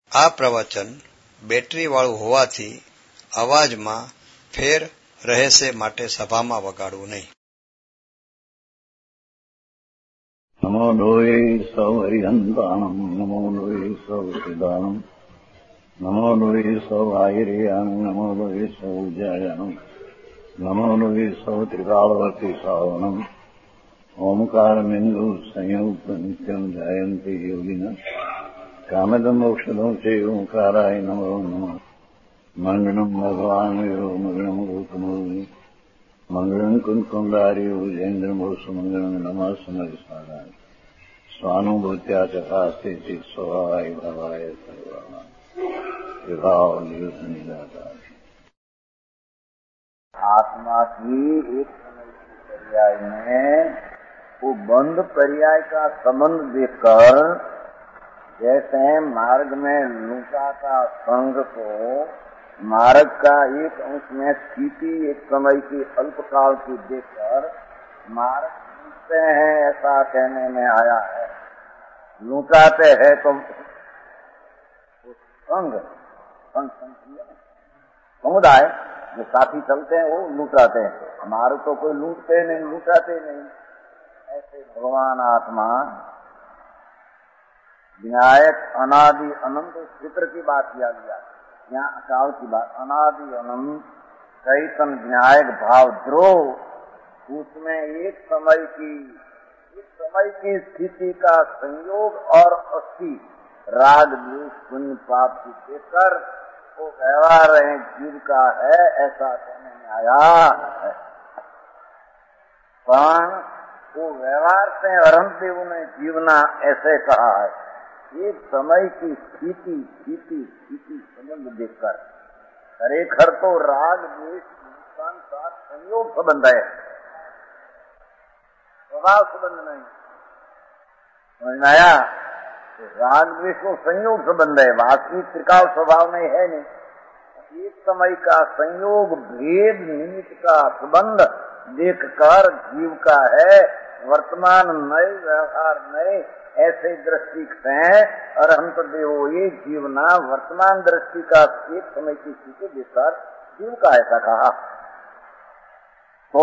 આ પ્રવચન બેટરીવાળું હોવાથી અવાજમાં ફેર રહેશે માટે સભામાં વગાડવું નહીં. નમો લોહી સૌ હરિહંતાણમ નમો લોહી સૌ સિદ્ધાણમ નમો લોહી સૌ આયર્યાન નમો લોહી સૌ જયાનમ નમો લોહી સૌ ત્રિકાળવર્તી શ્રાવણમ ઓમકારમિંદુ સંયુક્ત નિત્યમ જયંતી યોગિના કામદમ મોક્ષદમ છે ઓંકારાય નમો નમઃ. મંગળમ ભગવાન વિરો મંગળમ ગૌતમોની મંગળમ કુંકુંડાર્યો જૈન્દ્રમોષ મંગળમ નમઃ સમરિસ્વાદાય સ્વાનુભૂત્યા ચકાસ્તે ચિત સ્વભાવાય ભાવાય સર્વાય વિભાવ નિયુત નિરાકાર. आत्मा की एक समय की पर्याय में वो बंद पर्याय का संबंध देखकर जैसे मार्ग में लूटा का संग को मार्ग का एक अंश में स्थिति एक समय की अल्पकाल की देखकर मार्ग लूटते हैं ऐसा कहने में आया है. लूटाते हैं तो संग समुदाय जो साथी चलते हैं वो लूटाते हैं. हमारे तो कोई लूटते नहीं, लूटाते नहीं. ऐसे भगवान आत्मा विनायक अनादि अनंत चित्र की बात किया गया. यहाँ अकाल की बात अनादि अनंत चैतन विनायक भाव द्रोह उसमें एक समय की स्थिति का संयोग और अस्थि राग द्वेष पुण्य पाप की देखकर वो व्यवहार जीव का है ऐसा कहने में आया है. पण वो व्यवहार से अरहंत देव ने जीवना ऐसे कहा है. एक समय की स्थिति संबंध देखकर खरेखर तो राग द्वेष नुकसान साथ संयोग संबंध है, स्वभाव संबंध नहीं. समझ में आया? राग द्वेष को संयोग संबंध है, वास्तविक त्रिकाल स्वभाव में है नहीं. एक समय का संयोग भेद निमित्त का संबंध देखकर जीव का है. वर्तमान नए व्यवहार नए ऐसे दृष्टि से अरहंत देवो ये जीवना वर्तमान दृष्टि का एक समय की स्थिति देखकर जीव का ऐसा कहा. तो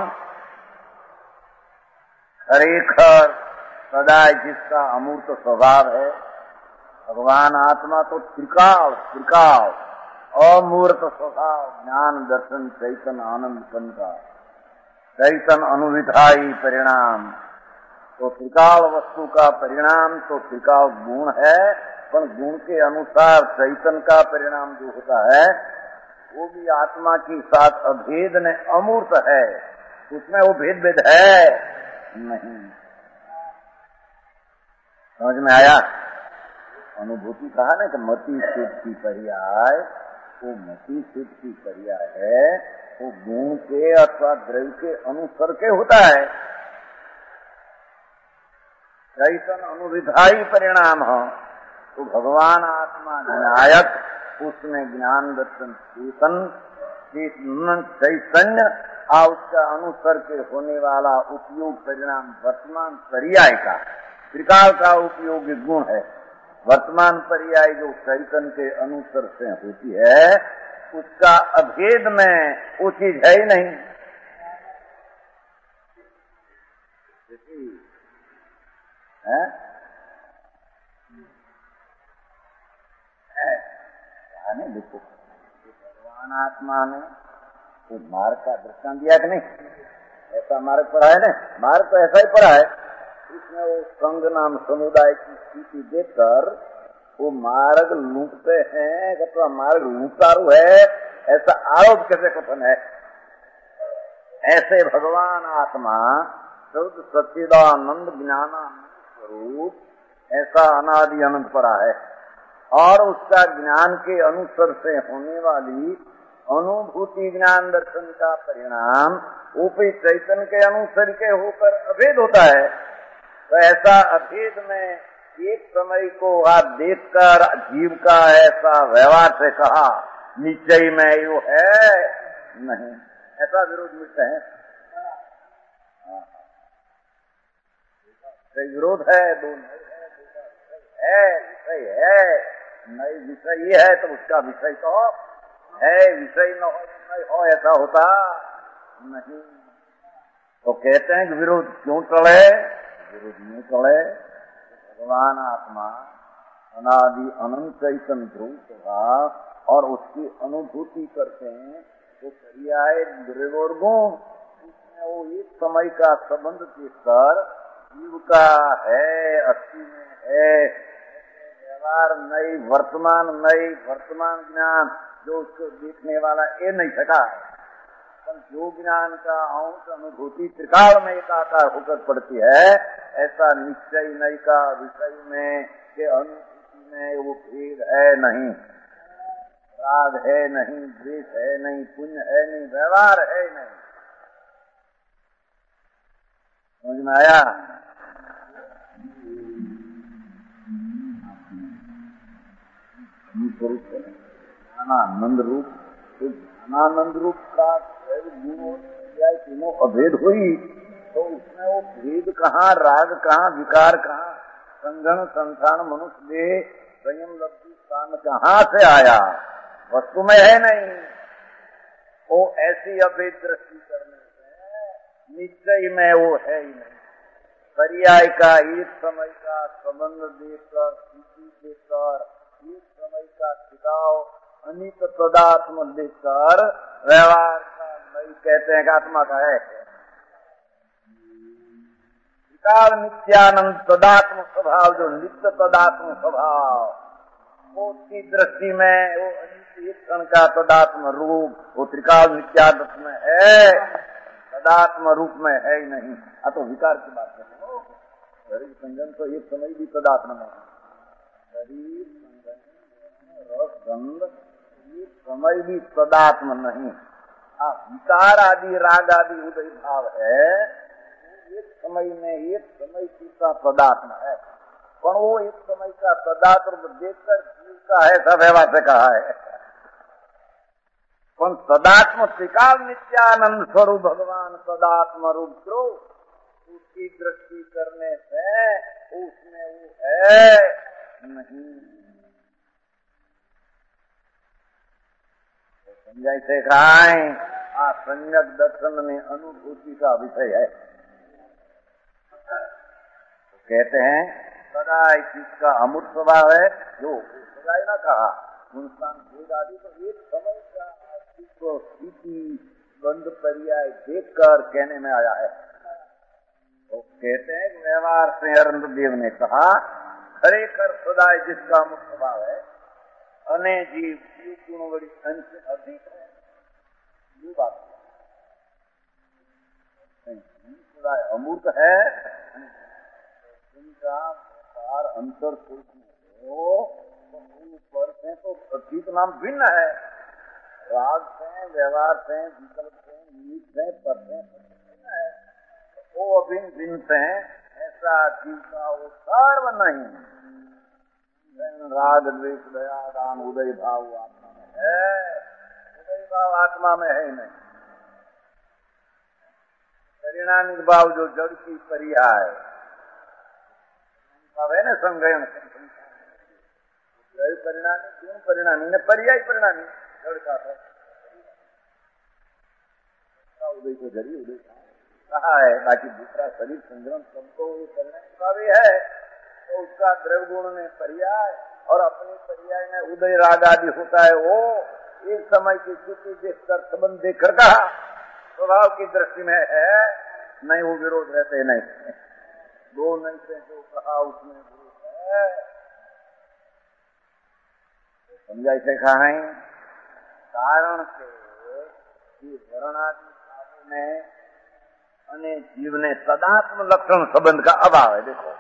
खरेखर सदा जिसका अमूर्त स्वभाव है भगवान आत्मा तो त्रिकाल अमूर्त स्वभाव ज्ञान दर्शन चैतन आनंद का चैतन अनुविधाई परिणाम. तो त्रिकाल वस्तु का परिणाम तो त्रिकाल गुण है, पर गुण के अनुसार चैतन का परिणाम जो होता है वो भी आत्मा के साथ अभेद ने अमूर्त है. उसमें वो भेद है नहीं. समझ में आया? अनुभूति कहा ना कि मति सिद्ध की पर्याय, वो मति सिद्ध की पर्याय है वो गुण के अथवा द्रव्य के अनुसार के होता है. चैतन अनुविधाई परिणाम हो तो भगवान आत्मा विनायक उसमें ज्ञान दर्शन चैतन्य और उसका अनुसार के होने वाला उपयोग परिणाम वर्तमान पर्याय का त्रिकाल का उपयोगी गुण है. वर्तमान पर्याय जो चैतन्य के अनुसार से होती है उसका अभेद में वो चीज है ही नहीं. देखो भगवान आत्मा ने वो मार्ग का दृष्टांत दिया कि नहीं? ऐसा मार्ग पढ़ा है ना? मार्ग तो ऐसा ही पढ़ा है. इसमें वो संघ नाम समुदाय की स्थिति देखकर वो मार्ग लूटते हैं अथवा मार्ग लूटारू है ऐसा आरोप कैसे कथन है? ऐसे भगवान आत्मा शुद्ध सच्चिदानंद ज्ञानानंद स्वरूप ऐसा अनादि अनंत पड़ा है और उसका ज्ञान के अनुसार से होने वाली अनुभूति ज्ञान दर्शन का परिणाम ऊपरी चैतन्य के अनुसार के होकर अभेद होता है. तो ऐसा अभेद में एक समय को आप देखकर जीव का ऐसा व्यवहार से कहा निश्चय में यो है नहीं, ऐसा विरोध मिलते हैं. विरोध है, दोनों है, नहीं विषय है तो उसका विषय तो है, विषय न हो नहीं हो ऐसा होता नहीं। तो कहते हैं कि विरोध क्यों टले, विरोध नहीं टले। भगवान आत्मा अनादि अनंत चैतन्य ध्रुव स्वभाव और उसकी अनुभूति करते हैं तो पर्याय द्रव्य और गुण, उसमें वो एक समय का संबंध देखकर जीव का है, अस्थि में है व्यवहार नहीं, वर्तमान नहीं, वर्तमान ज्ञान जो उसको देखने वाला ये नहीं सका, पर जो ज्ञान का अंश अनुभूति त्रिकाल में एकाकार होकर पड़ती है, ऐसा निश्चय नहीं का विषय में के अनुभूति में वो भेद है नहीं, राग है नहीं, द्वेष है नहीं, पुण्य है नहीं, व्यवहार है नहीं। समझ में आया? ज्ञानानंद रूप, तो ज्ञानानंद रूप का गुण तीनों अभेद हुई तो उसमें वो भेद कहाँ, राग कहाँ, विकार कहाँ, संगण संसार मनुष्य देह संयम लब्धि स्थान कहाँ से आया, वस्तु में है नहीं। वो ऐसी अभेद दृष्टि करने से निश्चय में वो है ही नहीं। पर्याय का एक समय का संबंध देकर, स्थिति देकर, एक समय का खिलाव अनित तदात्म देकर व्यवहार का नहीं कहते हैं कि आत्मा का है। विकार नित्यानंद तदात्म स्वभाव, जो नित्य तदात्म स्वभाव, वो की दृष्टि में वो अनित एक क्षण का तदात्म रूप वो त्रिकाल नित्यात्म में है, तदात्म रूप में है ही नहीं। तो विकार की बात करते हो, शरीर संगम तो एक समय भी तदात्म में है, शरीर संगम रस गंध एक समय भी तदात्म नहीं। विकार आदि राग आदि उदय भाव है, एक समय में एक समय का तदात्म है, पर वो एक समय का तदात्म देखकर जीव का है सब व्यवहार से कहा है। पर तदात्म त्रिकाल नित्यानंद स्वरूप भगवान तदात्म रूप द्रो, उसकी दृष्टि करने से उसमें वो है नहीं। जैसे कहा है संज्ञक दर्शन में अनुभूति का विषय है, तो कहते हैं सदा जिसका अमूर्त स्वभाव है, जो सदा ही ना कहा इंसान भेद आदि तो एक समय का अस्तित्व स्थिति बंद पर्याय देखकर कहने में आया है। तो कहते हैं व्यवहार से अरविंद देव ने कहा खरेखर सदा जिसका अमूर्त स्वभाव है अने जीव गुण बड़ी अंश अधिक है, ये बात अमूर्त है, उनका व्यापार अंतर हो ऊपर से तो अतीत नाम भिन्न है, राग से व्यवहार से विकल्प से नीच से पर से भिन्न है, वो अभिन्न भिन्न से ऐसा जीव का वो सर्व नहीं। राग द्वेष दया दान उदय भाव आत्मा में है, उदय भाव आत्मा में है ही नहीं। परिणामिक भाव जो जड़ की पर्याय है ना, संग्रहण परिणामी क्यों परिणामी ने पर्याय परिणामी जड़ का है, उदय को जड़ी उदय कहा है, बाकी दूसरा शरीर संग्रहण सबको परिणामी भाव है, तो उसका द्रव्य गुण में पर्याय और अपनी पर्याय में उदय राग आदि होता है। वो एक समय की स्थिति देखकर संबंध देखकर कहा स्वभाव की दृष्टि में है नहीं, वो विरोध रहते नहीं, दो नहीं से जो कहा उसमें विरोध है। समझा इसे कहा है कारण से वर्णादि में अने जीव ने तदात्म लक्षण संबंध का अभाव है। देखो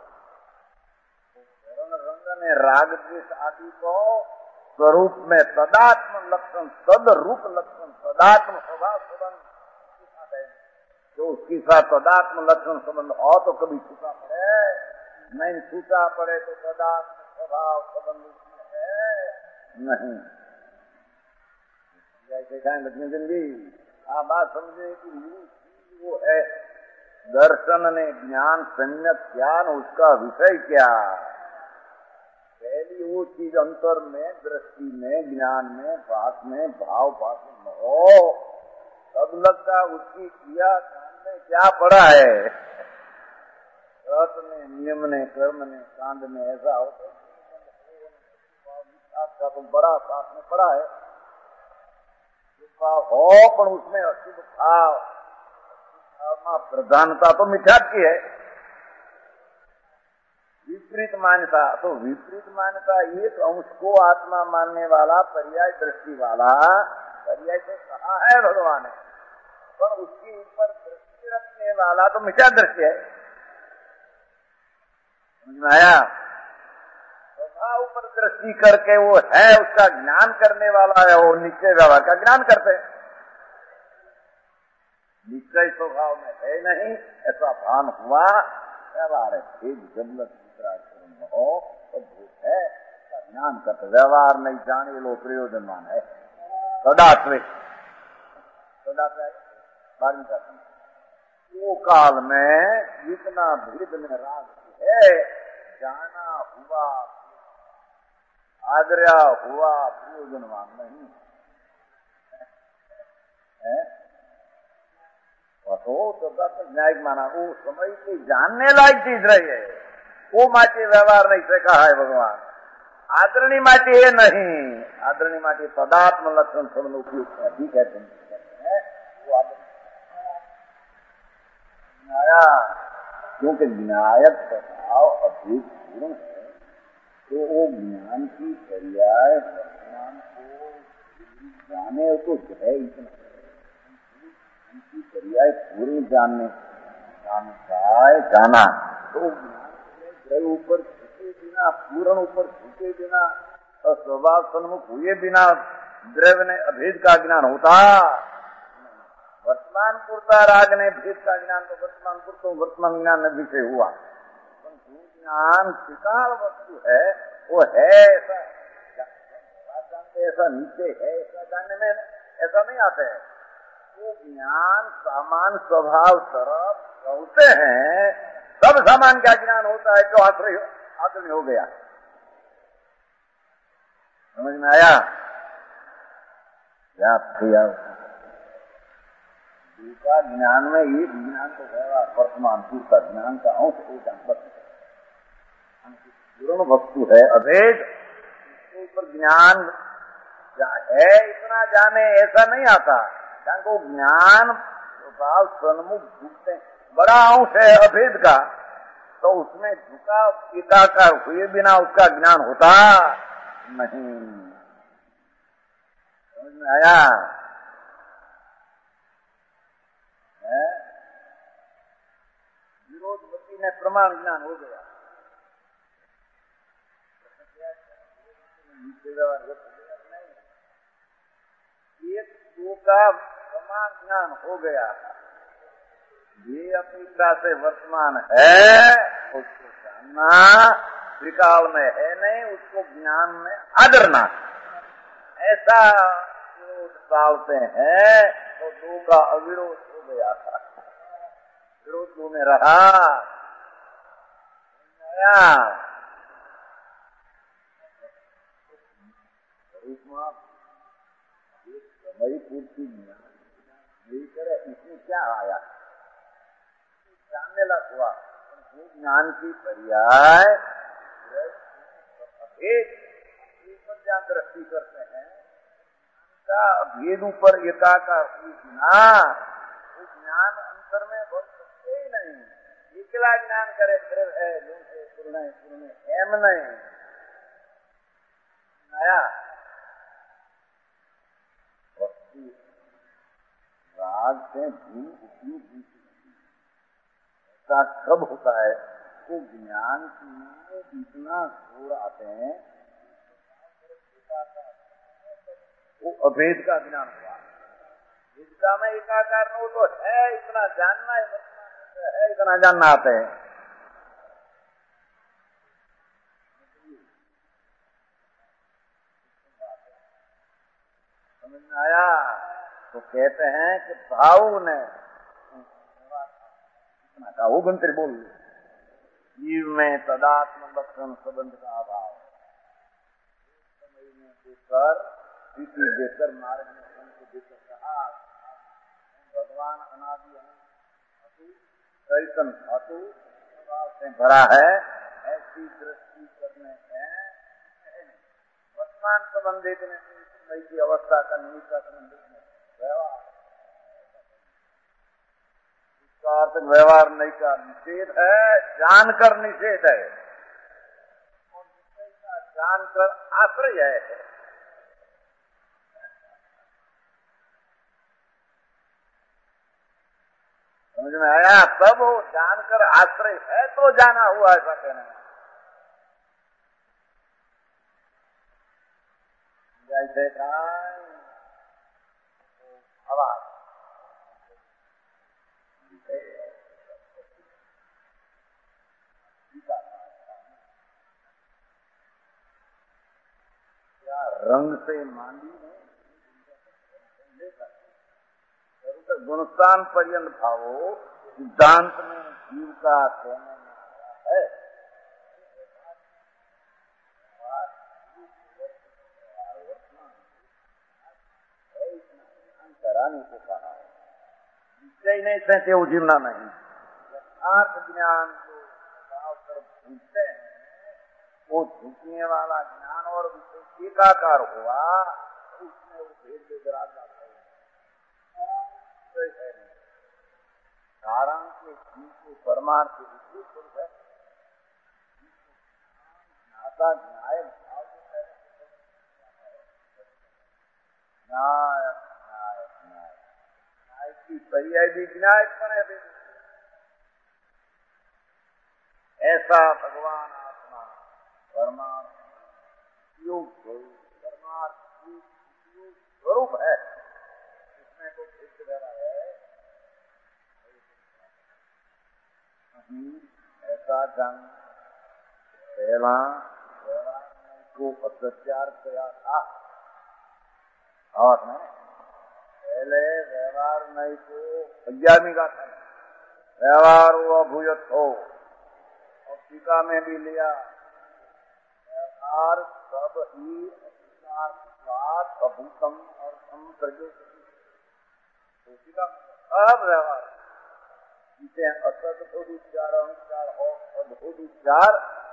रंग में राग द्वेष आदि को स्वरूप में तदात्म लक्षण तद रूप लक्षण तदात्म स्वभाव संबंध जो उसके साथ तदात्म लक्षण संबंध हो तो कभी छूटा पड़े नहीं, छूटा पड़े तो तदात्म स्वभाव संबंध उसमें है नहीं। जैसे कहें लक्ष्मीचंद जी आप बात समझे कि वो है दर्शन ने ज्ञान सम्यक ज्ञान उसका विषय क्या, पहली वो चीज अंतर में, दृष्टि में, ज्ञान में, भास में, भाव भास में हो, तब लगता उसकी क्रिया कांड में क्या पड़ा है। रस में, नियम ने, कर्म ने, कांड में ऐसा हो तो का तो बड़ा साथ में पड़ा है। हो पर उसमें अशुभ भाव प्रधानता तो मिथ्यात्व की है। विपरीत मान्यता, तो विपरीत मान्यता एक अंश को आत्मा मानने वाला, पर्याय दृष्टि वाला, पर्याय से कहा है भगवान ने, पर उसके ऊपर दृष्टि रखने वाला तो मिथ्या दृष्टि है। समझ में आया? स्वभाव पर दृष्टि करके वो है, उसका ज्ञान करने वाला है, वो निश्चय व्यवहार का ज्ञान करते हैं। निश्चय स्वभाव में है नहीं, ऐसा भान हुआ, व्यवहार है ठीक, जन्नत हो तो भूत है, उसका ज्ञान करते। व्यवहार नहीं जाने लो प्रयोजनमान है, सदात्विक वो काल में इतना भेद में राग है, जाना हुआ आदर्या हुआ प्रयोजनवान नहीं है। तो न्यायिक माना वो समय की जानने लायक चीज रही है, वो माटी व्यवहार नहीं से कहा है भगवान। आदरणी माटी है नहीं, आदरणी माटी पदात्म लक्षण सब उपयुक्त है, ठीक है तुम कहते हैं वो आया, क्योंकि न्यायक स्वभाव अधिक पूर्ण है, तो वो ज्ञान की पर्याय वर्तमान को जाने तो है इतना, उनकी पर्याय पूर्ण जानने जाना, तो ज्ञान ऊपर झुके बिना, पूर्ण ऊपर झुके बिना और स्वभाव सन्मुख हुए बिना द्रव्य ने अभेद का ज्ञान होता। वर्तमान पुरता राग ने भेद का ज्ञान तो वर्तमान पुरतो वर्तमान ज्ञान नदी से हुआ, ज्ञान त्रिकाल वस्तु है, वो है ऐसा जानते, ऐसा नीचे है ऐसा जानने में ऐसा नहीं आते हैं। वो ज्ञान सामान स्वभाव तरफ पहुंचते हैं, सब सामान का ज्ञान होता है, जो आदमी हो गया। समझ में आया? क्या दूसरा ज्ञान में ये ज्ञान तो है वर्तमान पूर्ता ज्ञान का अंश एक पूर्ण वस्तु है अभेद, इसके ऊपर ज्ञान है इतना जाने ऐसा नहीं आता, कारण को ज्ञान स्वभाव सन्मुख झुकते बड़ा अंश है अभेद का, तो उसमें झुका एकाकार हुए बिना उसका ज्ञान होता नहीं। समझ में आया? विरोधवती में प्रमाण ज्ञान हो गया, एक दो का प्रमाण ज्ञान हो गया, ये अपेक्षा से वर्तमान है उसको जानना, त्रिकाल में है नहीं उसको ज्ञान में आदरना, ऐसा विरोध डालते हैं तो दो का अविरोध हो गया था, विरोध दो में रहा। समय पूर्ति यही करे, इसमें क्या आया जानने लग हुआ, ज्ञान की पर्याय ऊपर जहाँ दृष्टि करते हैं का भेद ऊपर एकाकार हुई बिना वो ज्ञान अंतर में बढ़ सकते ही नहीं। एकला ज्ञान करे द्रव है पूर्ण एम नहीं आया। वस्तु राग से भिन्न उपयोग ऐसा कब होता है तो ज्ञान में इतना घोर आते हैं, वो अभेद का ज्ञान हुआ, जिसका में एकाकार हो तो है इतना जानना है, इतना जानना आते हैं। समझ में आया? तो कहते हैं कि भाव ने का वो गंत्र बोल जीव में तदात्म लक्षण संबंध का अभाव, देकर स्थिति देकर मार्ग में हमको देकर कहा भगवान अनादि चैतन धातु से भरा है, ऐसी दृष्टि करने से वर्तमान संबंधित नहीं की अवस्था का निमित्त संबंधित व्यवहार, इसका अर्थ व्यवहार नहीं का निषेध है, जानकर निषेध है और निषेध का जानकर आश्रय है। समझ में आया? तब वो जानकर आश्रय है तो जाना हुआ ऐसा कहना है। जैसे आवाज क्या रंग से मांडी गुणस्थान पर्यंत भावो सिद्धांत में जीव का कहने में आया है। कराने को कहा है, निश्चय नहीं सहते वो जीवना नहीं। यथार्थ ज्ञान जो कर भूलते हैं वो झुकने वाला ज्ञान और विषय एकाकार हुआ, उसमें वो भेद बेदराज है। कारण के जीव को परमार्थ के विपरीत स्वरूप है। ज्ञाता न्याय भाव न्याय न्याय न्याय न्याय की पर्याय भी न्यायपन है। ऐसा भगवान आत्मा परमार्थ योग परमार्थ स्वरूप है, इसमें तो भेद रहा है। ऐसा जंग पहला को अत्याचार किया था और पहले व्यवहार नहीं को अज्ञानी का था, व्यवहार हुआ भूयत हो और टीका में भी लिया व्यवहार सब ही अभूतम और सब व्यवहार जिसे असत उच्चार अहंकार और अद्भुत उच्चार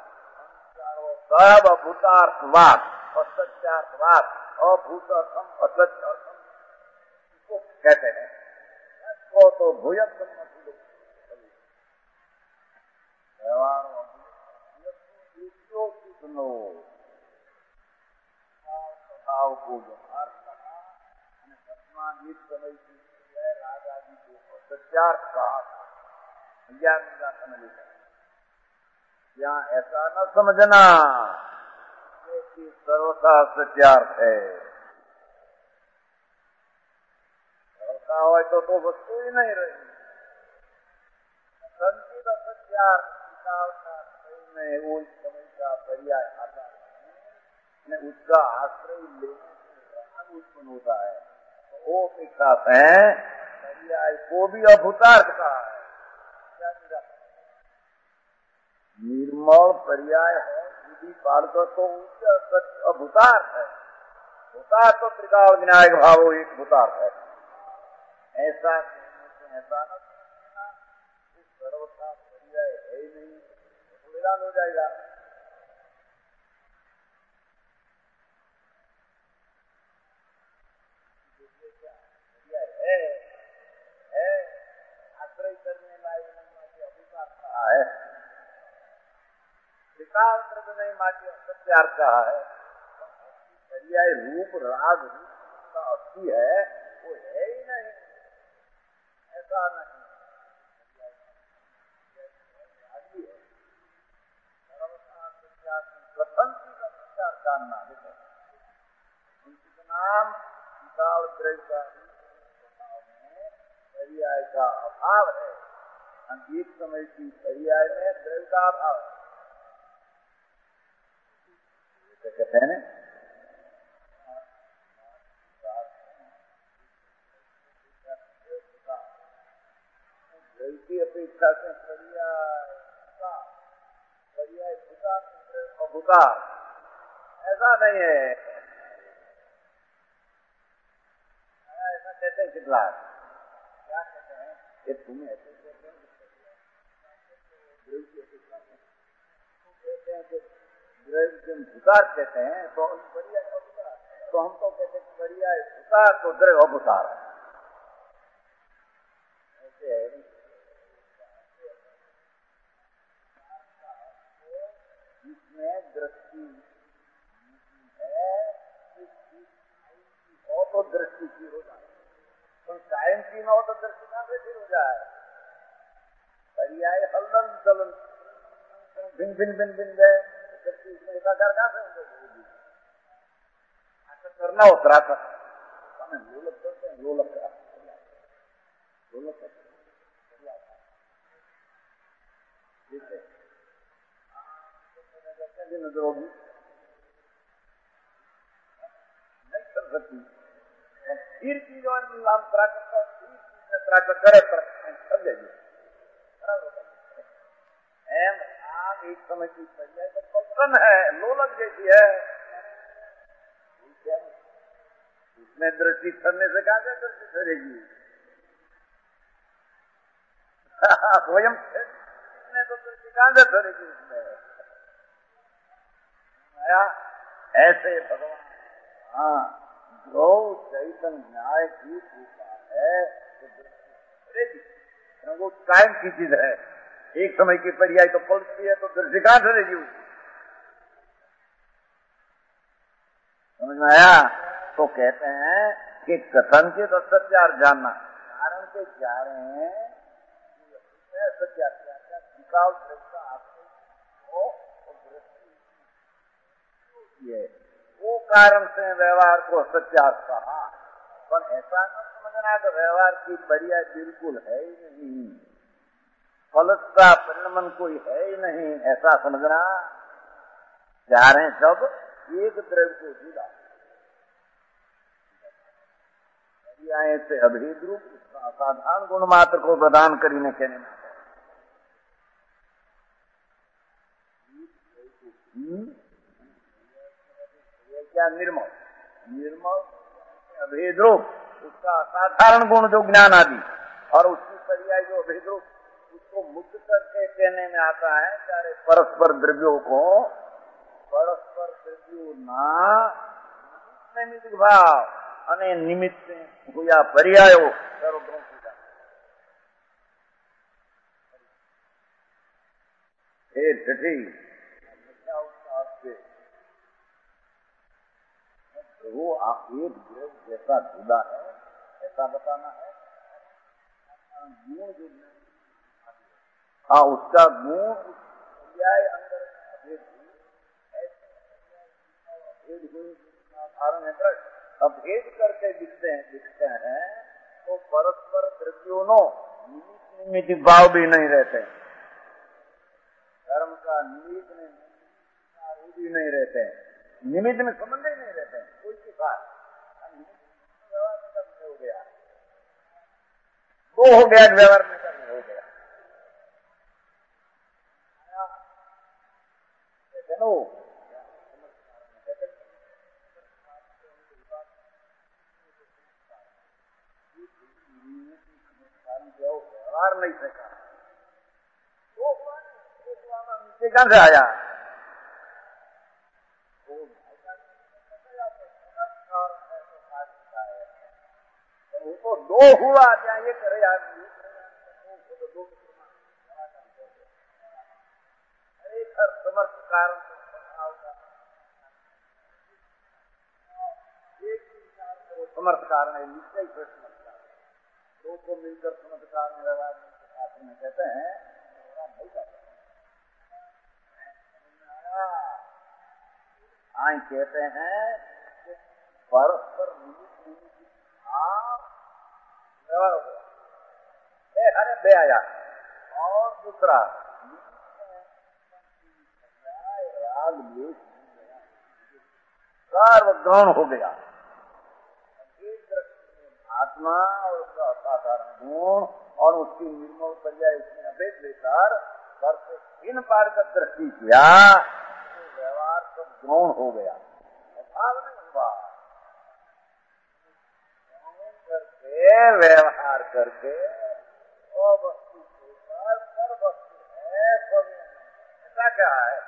सब अभूतार्थवाद असत्यार्थवाद अभूत अर्थम असत्य अर्थम इसको कहते हैं। इसको तो भूयत व्यवहार सुनो स्वभाव को व्यवहार कहा वर्तमान समय की राजा जी को असत्यार्थ कहा, ज्ञान का समझ यहाँ ऐसा न समझना कि सर्वथा सत्यार्थ है। सर्वथा हो तो वस्तु ही नहीं रही। संचित असत्यार्थ में वो समय का पर्याय आता है, उसका आश्रय लेने से राग उत्पन्न होता है, तो वो अपेक्षा है पर्याय को भी अभूतार्थ कहा है। निर्मल पर्याय है विधि पालक तो भूतार्थ है। भूतार्थ तो त्रिकाल विनायक भाव एक भूतार्थ है। ऐसा कहने से ऐसा न समझना सर्वथा पर्याय है ही नहीं, तो हैरान हो जाएगा। पर्याय है आश्रय करने लायक अभूतार्थ कहा है, विकाल द्रव्य नहीं माटी असत्यार्थ कहा है। पर्याय रूप राग रूप का अस्थि है वो है ही नहीं, ऐसा नहीं। सत्यार जानना नाम विकाल द्रव्य में पर्याय का अभाव है। एक समय की पर्याय में द्रव्य का अभाव है, कहते हैं की अपेक्षा से पर्याय भूता ऐसा नहीं है। कहते हैं चितलाहट, क्या कहते हैं ये तुम्हें ऐसे कहते हैं, कहते हैं कि भूतार कहते हैं तो बढ़िया भूतार, तो हम तो कहते हैं बढ़िया भूतार तो द्रव भूतार ऐसे है। इसमें दृष्टि है हो तो दृष्टि की हो जाए, तो टाइम की न हो तो दृष्टि कहां से फिर हो जाए। पर्याय हलन चलन भिन्न भिन्न भिन्न भिन्न गए, दृष्टि इसमें एकाकार कहां से होगी। ऐसा करना उतरा था लोलक करते हैं, लोलक का लोलक ठीक है नजर होगी नहीं कर सकती। फिर की जो नाम प्राकृत प्राकृत करे कर जाइए आम एक समय की पर्याय तो पसंद है, लोलक जैसी है, उसमें दृष्टि करने से कहा जाए दृष्टि करेगी स्वयं तो दृष्टि कहां से करेगी उसमें। ऐसे भगवान हाँ जो चैतन्य न्याय की कृपा है तो दृष्टि वो टाइम की चीज है, एक समय की पर्याय तो पलटती है तो दृष्टि कहां से रहेगी उसकी। समझ में आया। तो कहते हैं कि कथन के तो सत्यार जानना कारण के जा रहे हैं सत्यार वो कारण से व्यवहार को सत्यार्थ कहा, पर ऐसा न समझना कि व्यवहार की पर्याय बिल्कुल है ही नहीं, फलत का परिणमन कोई है ही नहीं, ऐसा समझना जा रहे हैं सब एक द्रव्य को जुड़ा पर्याय से अभेद रूप उसका असाधारण गुण मात्र को प्रदान करीने कहने में क्या निर्मल निर्मल अभेद रूप उसका असाधारण गुण जो ज्ञान आदि और उसकी पर्याय जो अभेद रूप उसको मुक्त करके कहने में आता है चाहे परस्पर द्रव्यों को परस्पर द्रव्यों ना निमित्त भाव અને નિમિત્ત हुआ पर्यायो सर्वग्रह पूजा वो आप एक द्रव्य जैसा जुदा है ऐसा बताना है गुण जो हाँ उसका गुण पर्याय अंदर अभेद करके दिखते हैं तो परस्पर द्रव्यों निमित्त भाव भी नहीं रहते, धर्म का निमित्त भी नहीं रहते, निमित्त में संबंध ही नहीं रहते कोई के साथ। व्यवहार में सब हो गया, वो हो गया व्यवहार में सब हो गया नो व्यवहार नहीं सका नीचे कहां से आया वो तो दो हुआ क्या ये करे यार एक समर्थ कारण समर्थ कारण है निश्चय दो को मिलकर समर्थ कारण व्यवहार में कहते हैं नहीं कहते हैं परस्पर व्यवहार हो गया अरे बे आया और दूसरा राग सर्वगौण हो गया आत्मा और उसका असाधारण गुण और उसकी निर्मल पर्याय इसमें अभेद लेकर इन पार का दृष्टि किया तो व्यवहार सब गौण हो गया भाव नहीं हुआ करके व्यवहार करके और वस्तु पर वस्तु है ऐसा क्या है?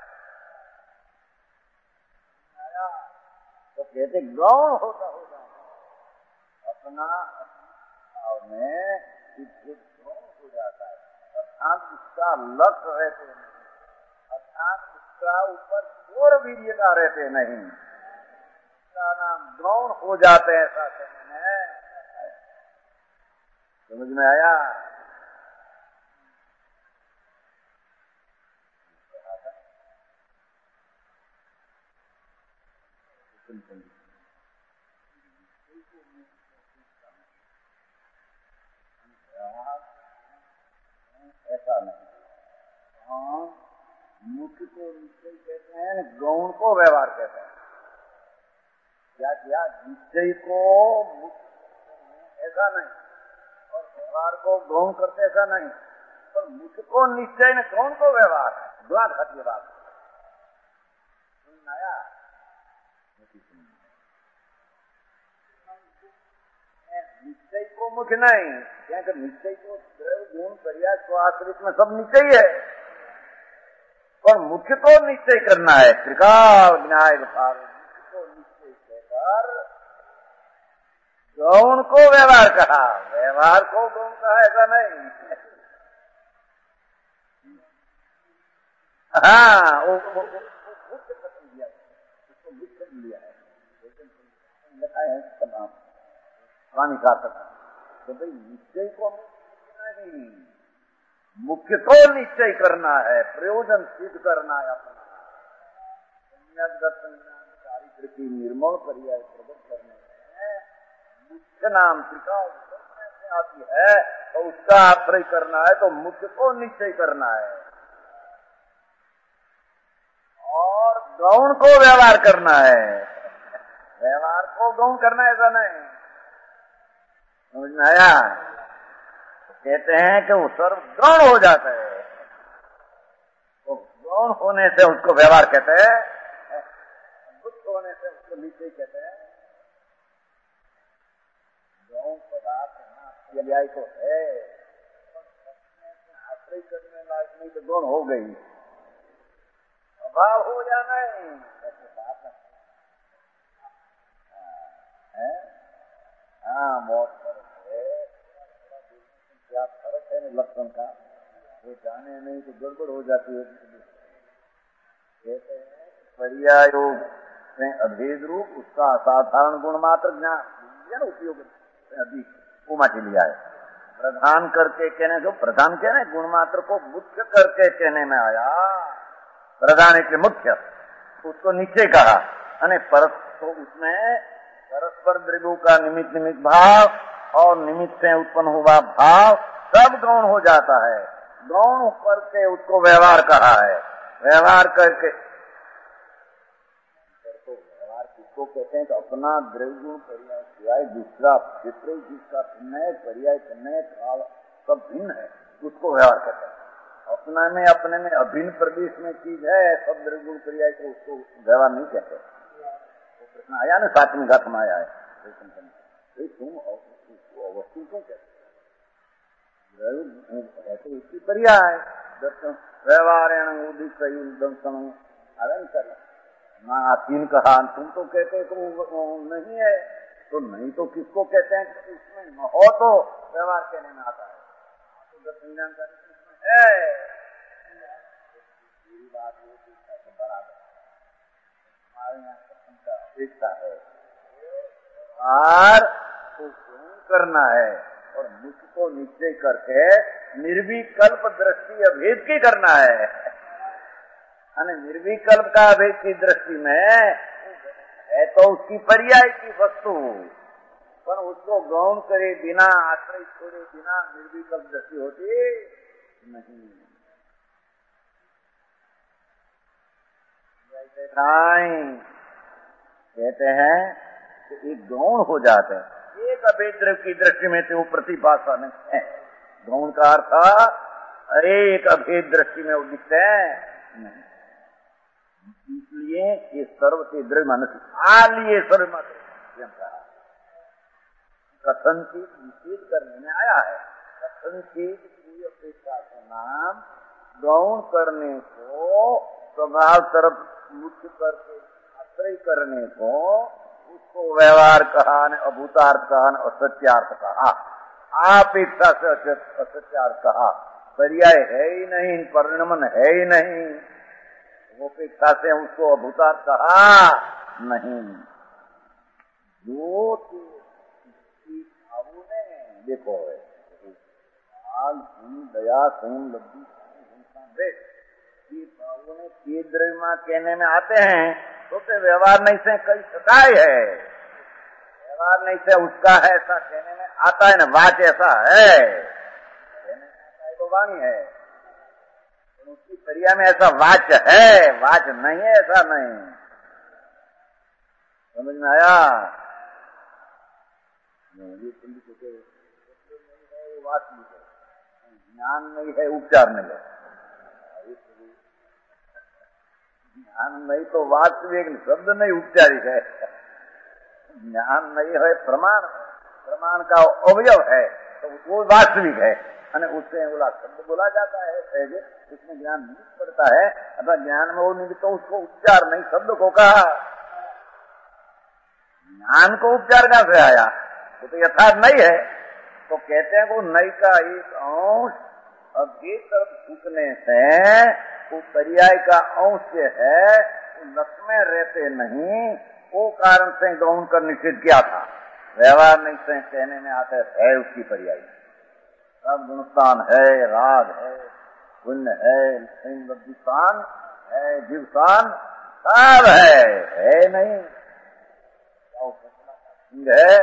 तो कहते गौण होता होगा अपना भाव में गौण हो जाता है, अर्थात उसका लक्ष्य रहते नहीं, अर्थात उसका ऊपर जोर वीर्यता रहते नहीं, उसका नाम गौण हो जाते हैं। ऐसा कहने में समझ में आया? ऐसा नहीं, मुख्य को निश्चय कहते हैं, गौण को व्यवहार कहते हैं। क्या किया? निश्चय को मुख्य ऐसा नहीं और व्यवहार को गौण करते ऐसा नहीं, पर मुख्य को निश्चय ने गौण को व्यवहार है। द्वार खाती बात आया। निश्चय को मुख्य नहीं, क्योंकि निश्चय को द्रव्य गुण पर्याय स्वाश्रित में सब निश्चय है, पर मुख्य को निश्चय करना है। त्रिकाल विनायक भाव मुख्य को निश्चय कहकर गौण को व्यवहार कहा, व्यवहार को गौण कहा, ऐसा नहीं। हाँ, वो मुख्य खत्म दिया, उसको मुख्य लिया है, लिखा है तमाम स्वामी का सकता। तो भाई निश्चय को नहीं, मुख्य को निश्चय करना है, प्रयोजन सिद्ध करना है अपना चारित्र की निर्मल पर्याय प्रकट करने में मुख्य नाम त्रिकाल से आती है, तो उसका आश्रय करना है, तो मुख्य को निश्चय करना है और गौण को व्यवहार करना है। व्यवहार को गौण करना ऐसा नहीं, समझ में आया? कहते हैं कि वो सर्व गौण हो जाता है, तो गौण होने से उसको व्यवहार कहते हैं, बुद्ध होने से उसको निश्चय कहते हैं। गौण पदार्थ पर्याय तो है, आश्रय करने लायक नहीं तो गौण हो गई, अभाव हो या नहीं, ऐसे बात है। हाँ, बहुत फर्क है, क्या फर्क है लक्षण का, वो जाने नहीं तो गड़बड़ हो जाती है। कहते हैं पर्यायोग में अभेद रूप उसका असाधारण गुण मात्र ज्ञान उपयोग अधिक उमाटी लिया है। प्रधान करके कहने जो प्रधान कहने गुण मात्र को मुख्य करके कहने में आया, प्रधान के मुख्य उसको नीचे कहा, तो उसमें परस्पर द्रव्यों का निमित्त निमित्त भाव और निमित्त से उत्पन्न हुआ भाव सब गौण हो जाता है। गौण करके उसको व्यवहार कहा है, व्यवहार करके तो व्यवहार किसको कहते हैं? तो अपना द्रव्य गुण पर्याय सिवाय दूसरा चित्र जिसका भिन्न है, पर्याय भिन्न है, भाव सब भिन्न है, उसको व्यवहार कहते हैं। अपने में अभिन्न प्रदेश में चीज है, सब द्रव्य गुण पर्याय को उसको व्यवहार नहीं कहते। प्रश्न आया ना, सातवीं घात में आया है, तुम वस्तु क्यों कहते है? तो उसकी पर्याय दर्शन व्यवहार दर्शन आदन कर ना तीन कहा, तुम तो कहते तो नहीं है, तो नहीं तो किसको कहते हैं? उसमें न हो तो व्यवहार कहने में आता है, तो दर्शन जानकारी है। बात बराबर हमारे यहाँ अपेक्षा है और को करना है और मुख्य को निश्चय करके निर्विकल्प दृष्टि अभेद की करना है। निर्विकल्प का अभेद की दृष्टि में है तो उसकी पर्याय की वस्तु, पर उसको गौण करे बिना, आश्रय छोड़े बिना निर्विकल्प दृष्टि होती नहीं। कहते हैं कि एक गौण हो जाते हैं, एक अभेद द्रव्य की दृष्टि में तो प्रतिभाषा नहीं है। गौण का अर्थ एक अभेद दृष्टि में वो दिखते हैं नहीं, इसलिए ये सर्व से द्रव्य मनुष्य आ लिए सर्व कथनचित निषेध करने में आया है। कथनचित की अपेक्षा का नाम गौण करने को, स्वभाव तरफ मुख्य करके आश्रय करने को, उसको व्यवहार कहा न अभूतार्थ कहा न असत्यार्थ कहा, अपेक्षा से असत्यार्थ कहा। पर्याय है ही नहीं, परिणमन है ही नहीं, वो अपेक्षा से उसको अभूतार्थ कहा नहीं। जो ने देखो दया सोम लब्धि भावों ने केंद्र कहने में आते हैं तो व्यवहार नहीं से कई सकाय है, व्यवहार नहीं से उसका है ऐसा कहने में आता है ना। वाच ऐसा है कहने में आता है तो वाणी है, तो उसकी क्रिया में ऐसा वाच है, वाच नहीं है ऐसा नहीं। समझ में आया? वास्तविक है, ज्ञान नहीं है, उपचार नहीं है। ज्ञान नहीं तो वास्तविक शब्द नहीं, उपचारिक है। ज्ञान नहीं है, प्रमाण, प्रमाण का अवयव है तो वो वास्तविक है, उससे बोला शब्द बोला जाता है सहजे, उसमें ज्ञान निमित्त पड़ता है। अथवा ज्ञान में वो निमित्त तो उसको उपचार नहीं, शब्द को कहा। ज्ञान को उपचार कहां से आया? वो तो यथार्थ नहीं है। तो कहते हैं वो नई का एक अंश अभी तरफ झुकने से वो पर्याय का अंश है, नस में रहते नहीं, वो कारण से ग्रहण कर निषेध किया था। व्यवहार नहीं से कहने में आता है उसकी पर्याय। सब गुणस्थान है, राग है, पुण्य है, स्थान है, जीवस्थान सब है नहीं। है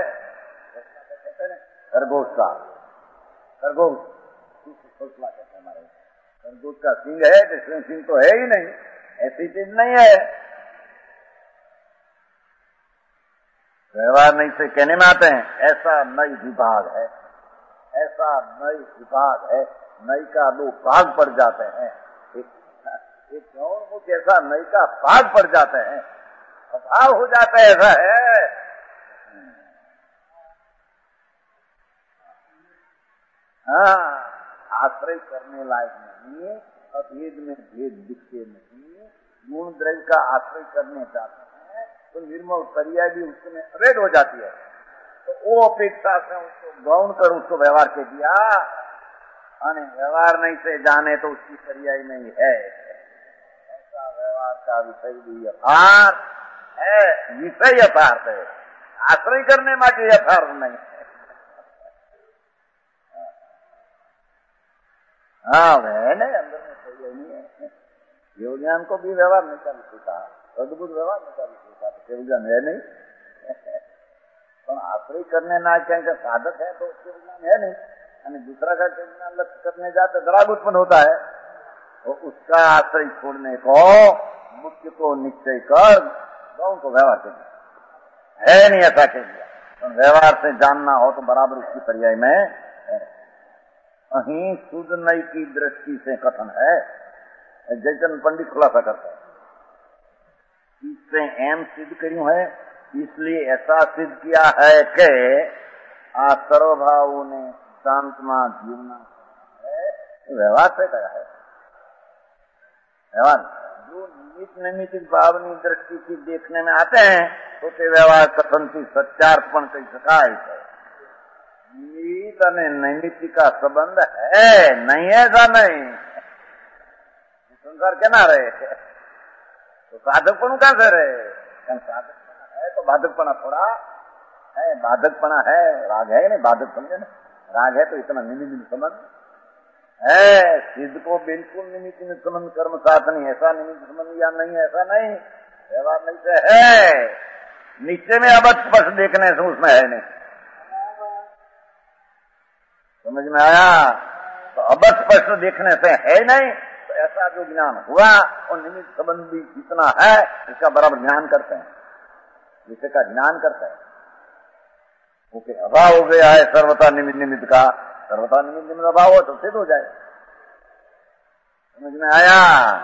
खरगोश का, खरगोश खोसला कहते हैं हमारे, खरगोश का सिंह है, कृष्ण सिंह तो है ही नहीं, ऐसी चीज नहीं है। व्यवहार नहीं से कहने में आते हैं ऐसा नई विभाग है, ऐसा नई विभाग है। नई का दो भाग पड़ जाते हैं, एक गौण मुख ऐसा नई का भाग पड़ जाते हैं, अभाव हो जाता है, ऐसा है। हाँ, आश्रय करने लायक नहीं, अभेद में भेद दिखते नहीं, गुण द्रव्य का आश्रय करने जाते हैं तो निर्मल क्रिया भी उसमें अभेद हो जाती है। तो वो अपेक्षा से उसको गौण कर उसको व्यवहार के दिया, व्यवहार नहीं से जाने तो उसकी क्रिया ही नहीं है। ऐसा व्यवहार का विषय भी यथार्थ है, विषय यथार्थ है, आश्रय करने माटे यथार्थ नहीं है। हाँ मैंने अंदर में सही नहीं है। योग ज्ञान को भी व्यवहार नहीं कर सकता, अद्भुत व्यवहार नहीं कर सकता, तो केवल ज्ञान है नहीं। पर आश्रय करने ना कहें साधक है तो केवल ज्ञान है नहीं, यानी दूसरा का केवल ज्ञान लक्ष्य करने जाते राग उत्पन्न होता है। तो उसका आश्रय छोड़ने को मुख्य को निश्चय कर गौण को व्यवहार कर है नहीं, ऐसा कह दिया। तो व्यवहार से जानना हो तो बराबर उसकी पर्याय में है। अहीं शुद्ध नई की दृष्टि से कथन है, जयचंद पंडित खुलासा करता है, इससे एम सिद्ध करूं है, इसलिए ऐसा सिद्ध किया है कि आ सर्वभाव ने शांतमा जीवना है, व्यवहार से कहा है। व्यवहार जो निमित्त नैमित्तिक भावनी दृष्टि की देखने में आते हैं तो ते व्यवहार कथन की सत्यार्पण कही शकाय है। निमित्त और नैमित्तिक का संबंध है नहीं, ऐसा नहीं, संसार क्या ना रहे तो साधकपण कहां से रहे? साधकपना है तो बाधकपना थोड़ा है, बाधकपना है, राग है नहीं, बाधक समझे ना, राग है तो इतना निमित्त संबंध है। सिद्ध को बिल्कुल निमित्त संबंध कर्म साथ नहीं, ऐसा निमित्त संबंध या नहीं, ऐसा नहीं, व्यवहार नहीं से है, नीचे में अब स्पष्ट देखने से उसमें है नहीं। समझ में आया? तो अब स्पष्ट देखने से है नहीं, तो ऐसा जो ज्ञान हुआ और निमित्त संबंध भी जितना है इसका बराबर ध्यान करते हैं, विषय का ज्ञान करते हैं। ओके, अभाव हो गया है सर्वथा निमित्त का, सर्वथा निमित्त अभाव हो तो सिद्ध हो जाए। समझ में आया?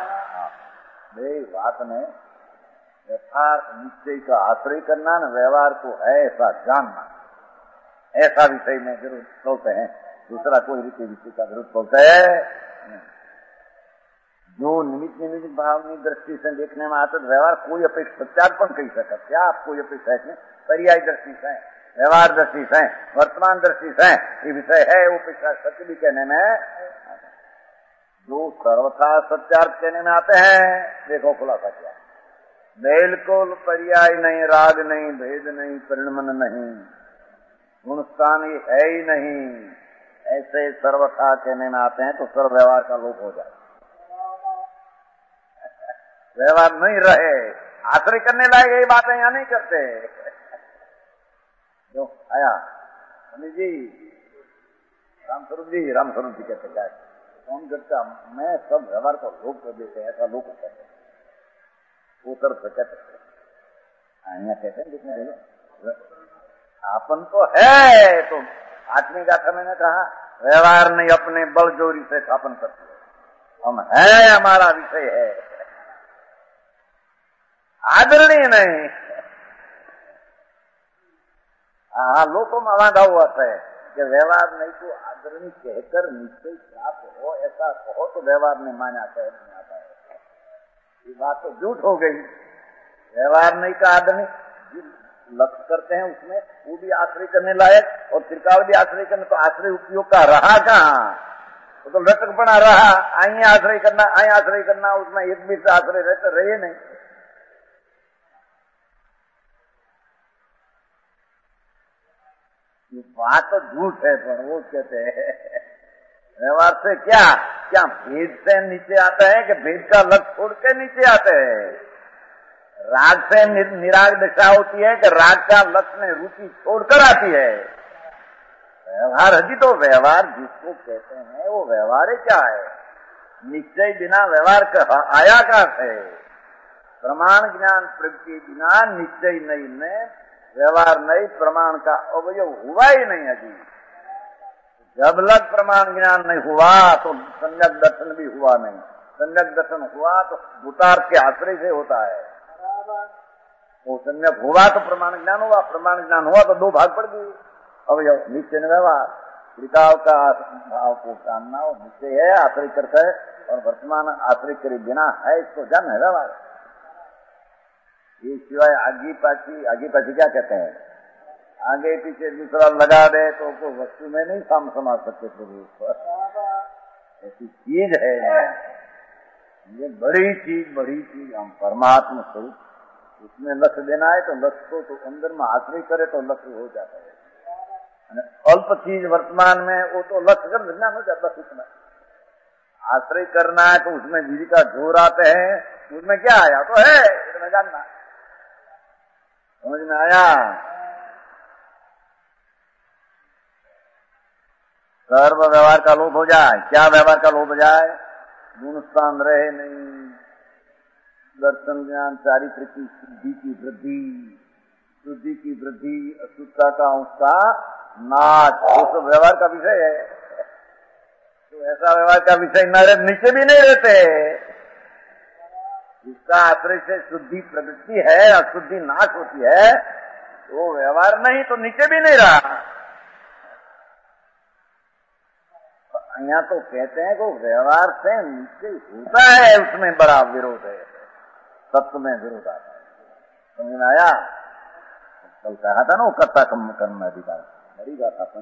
बात में यथार्थ निश्चय का आश्रय करना न, व्यवहार को है ऐसा जानना, ऐसा विषय में विरोध बोलते हैं, दूसरा कोई रीति विषय का विरोध बोलते हैं। जो निमित्त भावनी दृष्टि से देखने में आता व्यवहार कोई अपेक्षा सत्यार्पण कही सकता, क्या आप कोई अपेक्षा है पर्याय दृष्टि से, व्यवहार दृष्टि से, वर्तमान दृष्टि से ये विषय है, वो अपेक्षा सत्य भी कहने में जो सर्वथा सत्यार्थ कहने में आते हैं। देखो खुलासा क्या, बिल्कुल पर्याय नहीं, राग नहीं, भेद नहीं, परिणमन नहीं, गुणस्थान ये है ही नहीं, ऐसे सर्वथा कहने में आते हैं तो सर्व व्यवहार का लोप हो जाए, व्यवहार नहीं रहे। आश्रय करने लायक यही बातें यहाँ नहीं करते। जो आया अनिल जी, रामस्वरूप जी कहते क्या कौन करता, मैं सब व्यवहार को लोप कर देते हैं, ऐसा लोग कहते हैं, वो तरफ से कहते यहाँ कहते हैं जितने आपन तो है, तो आठवीं गाथा मैंने कहा व्यवहार नहीं अपने बल जोरी से स्थापन करते, हम है, हमारा विषय है, आदरणीय नहीं। हाँ, लोगों में वादा हुआ है कि व्यवहार नहीं तो आदरणीय कहकर निश्चय प्राप्त हो, ऐसा कहो तो व्यवहार ने माना कह नहीं आता है। ये बात तो झूठ हो गई। व्यवहार नहीं का आदरणीय लक्ष्य करते हैं उसमें वो भी आश्रय करने लायक और त्रिकाल भी आश्रय करने, तो आश्रय उपयोग का रहा कहाँ, वो तो लटक पड़ा रहा। आई आश्रय करना, उसमें एक भी से आश्रय रहते रहे नहीं। ये बात तो झूठ है, पर वो कहते हैं व्यवहार से क्या भेद से नीचे आता है कि भेद का लक्ष्य छोड़ के नीचे आते हैं। राग से निराग दशा होती है कि राग का लक्ष्य में रुचि छोड़कर आती है। व्यवहार हजी तो व्यवहार जिसको कहते हैं वो व्यवहार क्या है, निश्चय बिना व्यवहार आया का है। प्रमाण ज्ञान प्रवृत्ति बिना निश्चय नहीं में व्यवहार नहीं, प्रमाण का अवयव हुआ ही नहीं अभी। जब लग प्रमाण ज्ञान नहीं हुआ तो सम्यक दर्शन भी हुआ नहीं। सम्यक दर्शन हुआ तो भूतार्थ के आश्रय से होता है। वो सम्यक हुआ तो प्रमाण ज्ञान हुआ, प्रमाण ज्ञान हुआ तो दो भाग पड़ गए अवयव, निश्चय व्यवहार। त्रिकाल का भाव को जानना और निश्चय है, आश्रय करता है, और वर्तमान आश्रय करे बिना है, इसको जान है व्यवहार। ये सिवाय आगे पाछी क्या कहते हैं, आगे पीछे दूसरा लगा दे तो वस्तु में नहीं समा सकते स्वरूप। ऐसी चीज है ये बड़ी चीज हम परमात्मा स्वरूप, उसमें लक्ष्य देना है तो लक्ष्य को तो अंदर में आश्रय करे तो लक्ष्य हो जाता है। अल्प चीज वर्तमान में वो तो लक्ष्य कर विज्ञान हो जाता, इतना आश्रय करना है तो उसमें विधि का जोर आते हैं, उसमें क्या आया तो है, इतना जानना समझ में आया। सर्व व्यवहार का लोप हो जाए। क्या व्यवहार का लोप हो जाए, गुण स्थान रहे नहीं, दर्शन ज्ञान चारित्र की शुद्धि की वृद्धि, अशुद्धता का उसका नाश, वो तो व्यवहार का विषय है। तो ऐसा व्यवहार का विषय न रहे, नीचे भी नहीं रहते। जिसका आश्रय से शुद्धि प्रवृत्ति है, अशुद्धि नाश होती है, तो व्यवहार नहीं तो नीचे भी नहीं रहा। यहाँ तो कहते हैं कि व्यवहार से नीचे होता है, उसमें बड़ा विरोध है, तत्व में विरोध आता है। समझ में आया। कल कहा था ना वो कर्ता कर्म अधिकार, बड़ी बात था,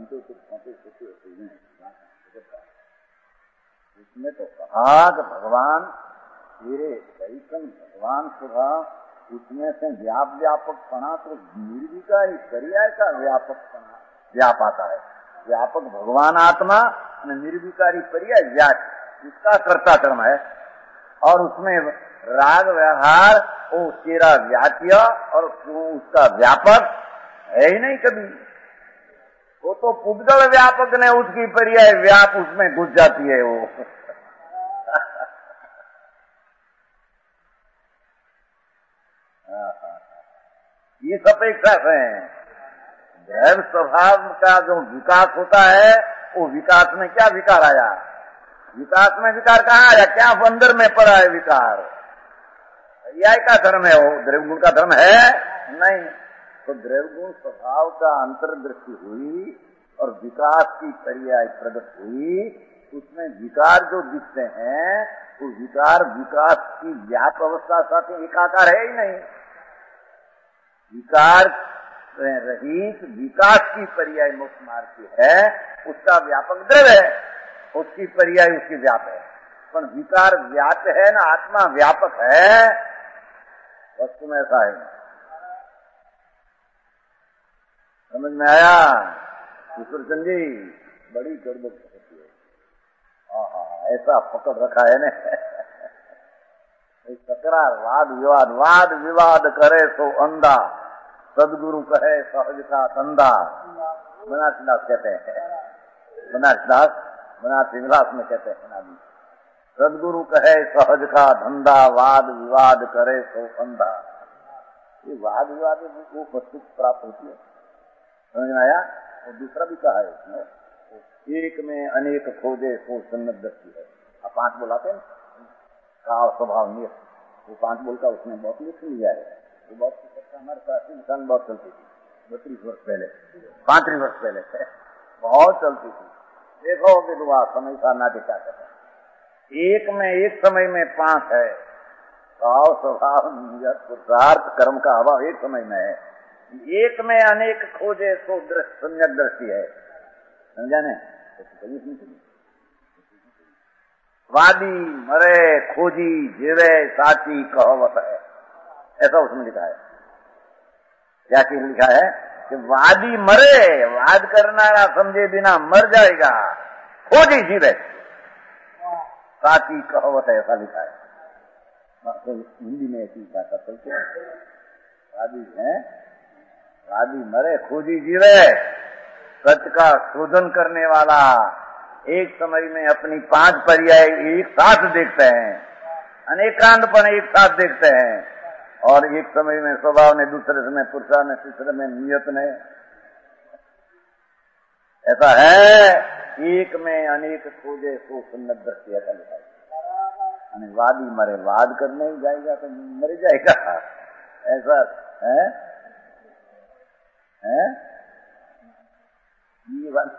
इसमें तो कहा कि भगवान तेरे दर्शन, भगवान स्वभाव उसमें से व्यापकपना तो निर्विकारी पर्याय का व्याप आता है। व्यापक भगवान आत्मा, निर्विकारी पर्याय व्याप, इसका कर्ता कर्म है। और उसमें राग व्यवहार वो तेरा व्याप्य और उसका व्यापक है ही नहीं कभी। वो तो पुद्गल व्यापक ने उसकी पर्याय व्याप उसमें घुस जाती है। वो इस अपेक्षा से दैव स्वभाव का जो विकास होता है, वो विकास में क्या विकार आया, विकास में विकार कहाँ आया, क्या अंदर में पड़ा है विकार। पर्याय का धर्म है, वो द्रव्य गुण का धर्म है नहीं। तो द्रव्यगुण स्वभाव का अंतर्दृष्टि हुई और विकास की पर्याय प्रगट हुई। उसमें विकार जो दिखते हैं वो विकार विकास की व्याप अवस्था साथ एकाकार है ही नहीं। विकार रहित विकास की पर्याय मोक्ष मार्ग की है, उसका व्यापक द्रव्य है, उसकी पर्याय उसकी व्याप है। पर विकार व्याप है ना, आत्मा व्यापक है, वस्तु में ऐसा है। समझ में आया ईश्वर चंद जी? बड़ी गड़बड़ होती है। ऐसा पकड़ रखा है ने तकरार वाद विवाद, वाद विवाद करे तो अंधा, सदगुरु कहे सहज का धंधा। बनारसी दास कहते हैं, बनारसी विलास में कहते हैं, सदगुरु कहे सहज का धंधा, वाद विवाद करे तो अंधा। ये वाद विवाद वो वस्तु प्राप्त होती है, समझ में आया? और दूसरा भी कहा है उसमें, एक में अनेक खोजे सो सन्नत दृष्टि है। अब 5 बोलाते हैं काव स्वभाव नियत, वो 5 बोल का उसने बहुत लिख लिया है। वो बहुत हमारे प्राचीन इंसान बहुत चलती थी, 32 वर्ष पहले, 35 वर्ष पहले बहुत चलती थी। देखो विधवा समय का नाट्य क्या कहते हैं, एक में एक समय में 5 है, काव स्वभाव नियत पुरुषार्थ कर्म का अभाव एक समय में है। एक में अनेक खोजे सो सम्यक दृष्टि है, समझा ने? वादी मरे खोजी जीवे साची कहावत है, ऐसा उसमें लिखा है। क्या चीज लिखा है कि वादी मरे, वाद करना समझे बिना मर जाएगा, खोजी जीवे साची कहावत है, ऐसा लिखा है। तो हिंदी में ऐसी भाषा चलती है, वादी है, वादी मरे खोजी जीवे, सच का शोधन करने वाला एक समय में अपनी 5 पर्याय एक साथ देखते हैं, अनेकांतपन एक साथ देखते हैं, और एक समय में स्वभाव ने, दूसरे समय पुरुषा ने, तीसरे में नियत ने, ऐसा है। एक में अनेक खोजे सो सन्नत दृष्टि है, वादी मरे, वाद करने ही जाएगा तो मर जाएगा, ऐसा है, ये बात।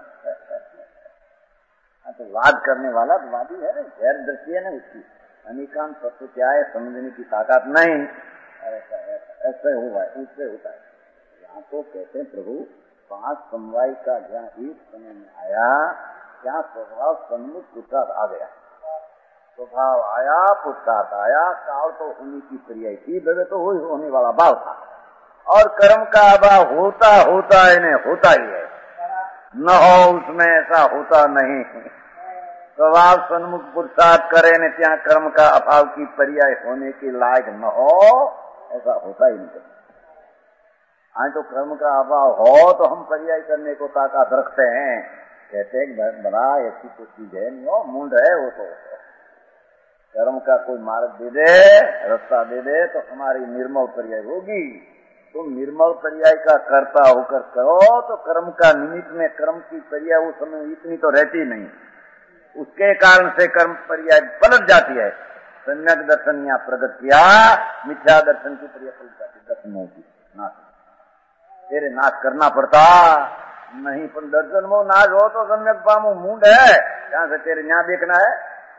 तो वाद करने वाला तो वादी है ना, गैर दृष्टि है ना उसकी, अनेकांत तत्व क्या है समझने की ताकत नहीं। ऐसे हुआ है, उससे होता है। यहाँ तो कहते हैं प्रभु 5 समवाय का ज्ञान एक समय में आया, क्या स्वभाव सन्मुख पुरुषार्थ आ गया, स्वभाव आया पुरुषार्थ आया, काल तो होने की पर्याय थी, भवे तो वही होने वाला भाव था, और कर्म का अभाव होता होता इन्हें होता ही है, न हो उसमें ऐसा होता नहीं। स्वभाव सन्मुख पुरुषार्थ करे न त्या कर्म का अभाव की पर्याय होने के लायक न हो, ऐसा होता ही नहीं। आज तो कर्म का अभाव हो तो हम पर्याय करने को ताकत रखते हैं, कहते हैं बड़ा ऐसी कोई चीज है नहीं हो, मूंड है वो तो। कर्म का कोई मार्ग दे दे, रास्ता दे दे तो हमारी निर्मल पर्याय होगी। तुम निर्मल पर्याय का कर्ता होकर करो तो कर्म का निमित्त में कर्म की पर्याय उस समय इतनी तो रहती नहीं, उसके कारण से कर्म पर्याय पलट जाती है। सम्यक दर्शन यहाँ प्रकट किया, मिथ्या दर्शन की पर्याय पलट जाती, दर्शन होती नाश, तेरे नाश करना पड़ता नहीं, पर दर्शन वो नाश हो तो सम्यक पामू, मूड है यहाँ से तेरे यहाँ देखना है,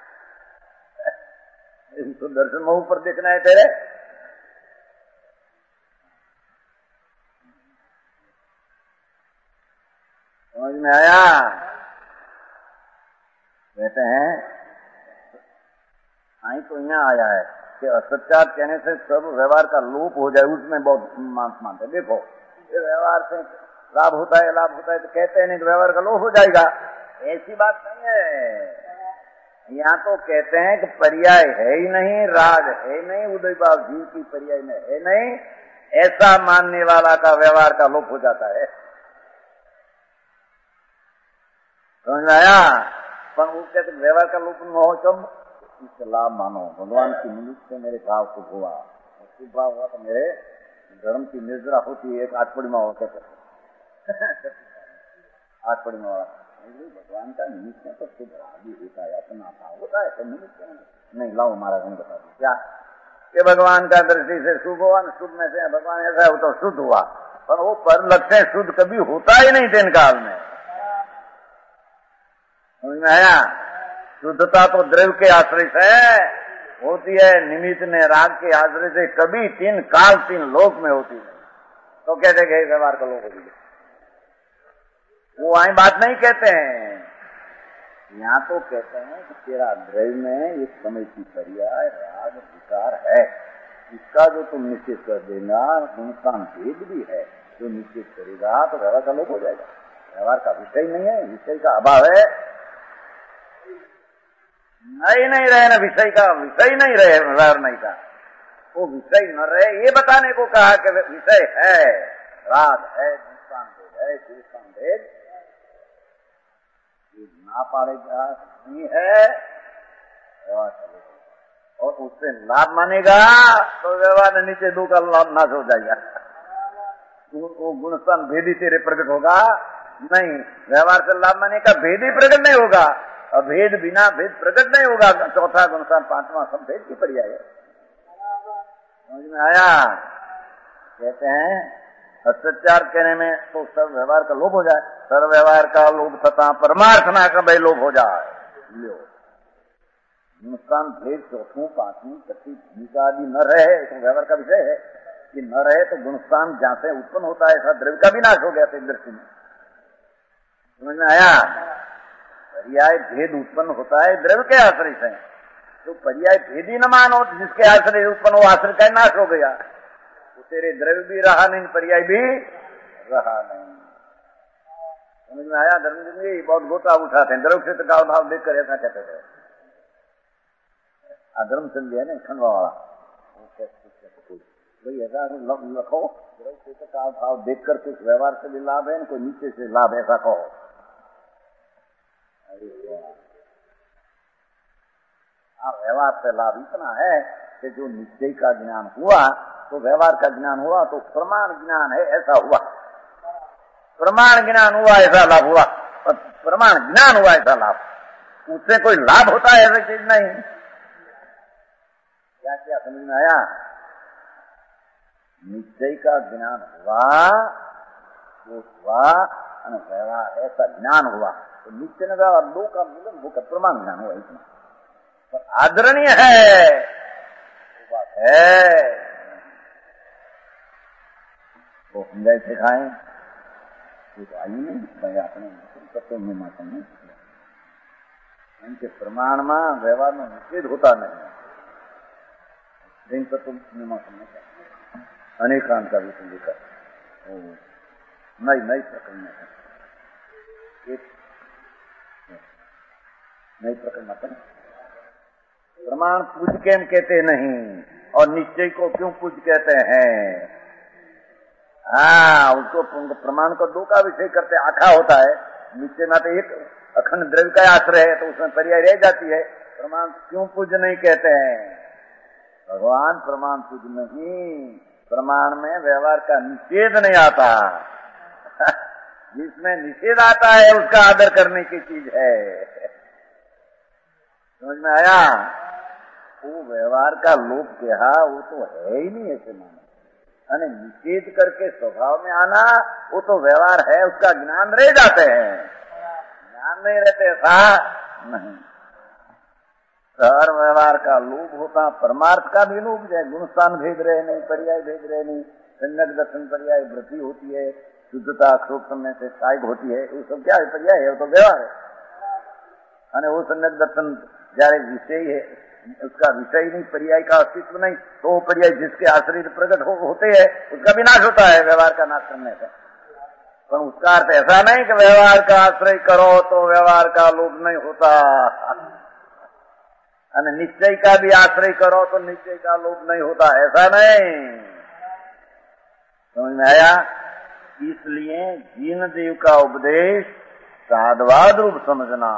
तो दर्शन मोह पर देखना है तेरे। समझ में आया? कहते हैं आई तो यहाँ आया है कि असत्यात कहने से सब व्यवहार का लोप हो जाए, उसमें बहुत मानते। देखो ये व्यवहार से लाभ होता है, लाभ होता है तो कहते हैं नहीं कि व्यवहार का लोप हो जाएगा, ऐसी बात नहीं है। यहाँ तो कहते हैं कि पर्याय है ही नहीं, राग है ही नहीं, उदय भाव जीव की पर्याय में है नहीं, ऐसा मानने वाला का व्यवहार का लोप हो जाता है। समझ में आया? पर वो कहते व्यवहार का लोप न हो, कब इसका लाभ मानो, भगवान की निमित्त से मेरे भाव शुभ हुआ, शुभ भाव हुआ तो मेरे धर्म की निर्जरा होती है। एक आठपड़ी में होता आठपड़ी में भगवान का निमित्त में तो शुभ आदि होता है, अपना भाव होता है, तो निमित्त नहीं। लाओ महाराज ने बता दी क्या कि भगवान का दृष्टि से शुभ हुआ, शुभ में से भगवान ऐसा हो तो शुद्ध हुआ, पर वो पर लक्षण शुद्ध कभी होता ही नहीं दिन काल में। समझ में आया? शुद्धता तो द्रव्य के आश्रय से होती है, निमित्त ने राग के आश्रय से कभी 3 काल 3 लोक में होती नहीं। तो कहते गए व्यवहार का लोक होती, वो आई बात नहीं कहते हैं। यहाँ तो कहते हैं कि तेरा द्रव्य में एक समय की पर्याय राग विकार है, इसका जो तुम निश्चित कर देना, गुणस्थान भेद भी है, जो निश्चित करेगा तो व्यवहार का लोप हो जाएगा। व्यवहार का विषय नहीं है, विषय का अभाव है, नहीं रहे ना विषय का, विषय नहीं रहे व्यवहार नहीं का, वो विषय न रहे ये बताने को कहा कि विषय है, राग है, गुणस्थान भेद है, गुणस्थान भेद ना पाड़ेगा नहीं है, व्यवहार का लोप, और उससे लाभ मानेगा तो व्यवहार नीचे 2 का लाभ नाश हो जाएगा। वो गुणस्थान भेदी तेरे प्रकट होगा नहीं, व्यवहार से लाभ मानेगा भेद ही प्रकट नहीं होगा, और भेद बिना भेद प्रकट नहीं होगा। चौथा गुणस्थान 5वां सब भेद की पर्याय है। समझ में आया? कहते हैं सत्यार्थ कहने में तो सर्व व्यवहार का लोप हो जाए, सर्व व्यवहार का लोप तथा परमार्थना का भाई लोप हो जाए। लो गुणस्थान भेद 4वीं 5वीं 6वीं भूमिका आदि न रहे तो व्यवहार का विषय है कि न रहे तो गुणस्थान जहां से उत्पन्न होता है ऐसा द्रव्य का भी नाश हो गया था दृष्टि में। समझ में आया? पर्याय भेद उत्पन्न होता है द्रव्य के आश्रय से, तो पर्याय भेद ही न मानो, जिसके आश्रय उत्पन्न हो आश्रय का नाश हो गया, तो तेरे द्रव्य भी रहा नहीं, पर्याय भी रहा नहीं। समझ में आया? धर्मचंद जी बहुत गोता उठाते हैं, द्रव्य क्षेत्र का अभाव देखकर ऐसा कहते थे। धर्मचंद जी है ना खंडवा वाला, भाई ऐसा लखो द्रव्य क्षेत्र का अभाव देखकर कुछ व्यवहार से भी लाभ है, कोई नीचे से लाभ, ऐसा कहो। व्यवहार से लाभ इतना है कि जो निश्चय का ज्ञान हुआ तो व्यवहार का ज्ञान हुआ तो प्रमाण ज्ञान है ऐसा हुआ, प्रमाण ज्ञान हुआ ऐसा लाभ हुआ, प्रमाण ज्ञान हुआ ऐसा लाभ, उससे कोई लाभ होता है ऐसी चीज नहीं। क्या क्या समझ में आया? निश्चय का ज्ञान हुआ वो हुआ, व्यवहार ऐसा ज्ञान हुआ तो निश्चय ने व्यवहार 2 का मिलन होकर प्रमाण ज्ञान हुआ, इतना पर आदरणीय है वो बात है। तो हम जैसे सिखाएं तो आई नहीं भाई अपने तत्व में माता नहीं, इनके प्रमाण में व्यवहार में निषेध होता नहीं है, तत्व में माता नहीं अनेकांत का भी लेकर नई प्रकरण नई प्रकरण माता प्रमाण पूज केम कहते नहीं, और निश्चय को क्यों पूज कहते हैं? हाँ, उसको प्रमाण को 2 का विषय करते आखा होता है, निश्चय में तो एक अखंड द्रव्य का आश्रय है तो उसमें पर्याय रह जाती है। प्रमाण क्यों पूज नहीं कहते हैं? भगवान प्रमाण पूज नहीं, प्रमाण में व्यवहार का निषेध नहीं आता, जिसमें निषेध आता है उसका आदर करने की चीज है। समझ में आया? वो व्यवहार का लोप कहा वो तो है ही नहीं ऐसे मानो, यानी निषेध करके स्वभाव में आना वो तो व्यवहार है, उसका ज्ञान रह जाते हैं, ज्ञान नहीं रहते ऐसा नहीं। हर व्यवहार का लोभ होता, परमार्थ का भी लोभ है, गुणस्थान भेद रहे नहीं, पर्याय भेद रहे नहीं, सम्यक दर्शन पर्याय वृद्धि होती है, शुद्धता अक्षोभ समय से सहायक होती है, वो सब क्या है? पर्याय है, वो तो व्यवहार है। અને वो सम्यक दर्शन जયારે विषय है उसका विषय नहीं, पर्याय का अस्तित्व नहीं, तो वो पर्याय जिसके आश्रित प्रकट होते हैं उसका भी नाश होता है व्यवहार का नाश करने से। पर उसका अर्थ ऐसा नहीं कि व्यवहार का आश्रय करो तो व्यवहार का लोभ नहीं होता, અને निश्चय का भी आश्रय करो तो निश्चय का लोभ नहीं होता, ऐसा नहीं। समझ में आया? इसलिए जीन देव का उपदेश साधवाद रूप समझना,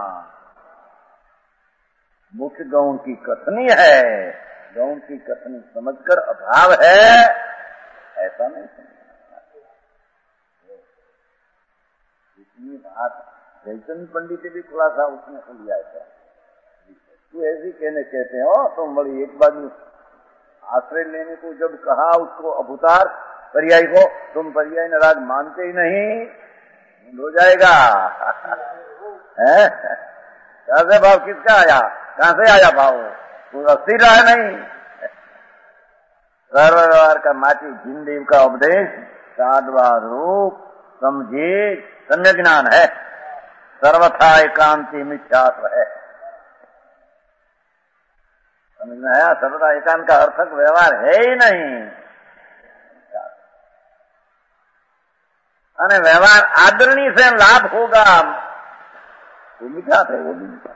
मुख्य गौण की कथनी है, गौण की कथनी समझकर अभाव है ऐसा नहीं समझना। इतनी बात जयचंद पंडित भी खुलासा उसने सुन लिया था। तू ऐसी कहते हो तुम बड़ी एक बाजू आश्रय लेने को जब कहा उसको अभूतार्थ पर्याय को, तुम पर्याय न राग मानते ही नहीं, हो जाएगा। है कहां से भाव किसका आया, कहां से आया भाव, वो अस्थिर रहा नहीं। सर्व व्यवहार का माटी जिनदेव का उपदेश साधवा रूप समझे सम्य ज्ञान है, सर्वथा एकांति मिथ्यात्व है। समझ में आया, सर्वथा एकांत का अर्थक व्यवहार है ही नहीं। અને व्यवहार आदरणीय से लाभ होगा, वो मिथ्यात है, वो भी मिथ्यात।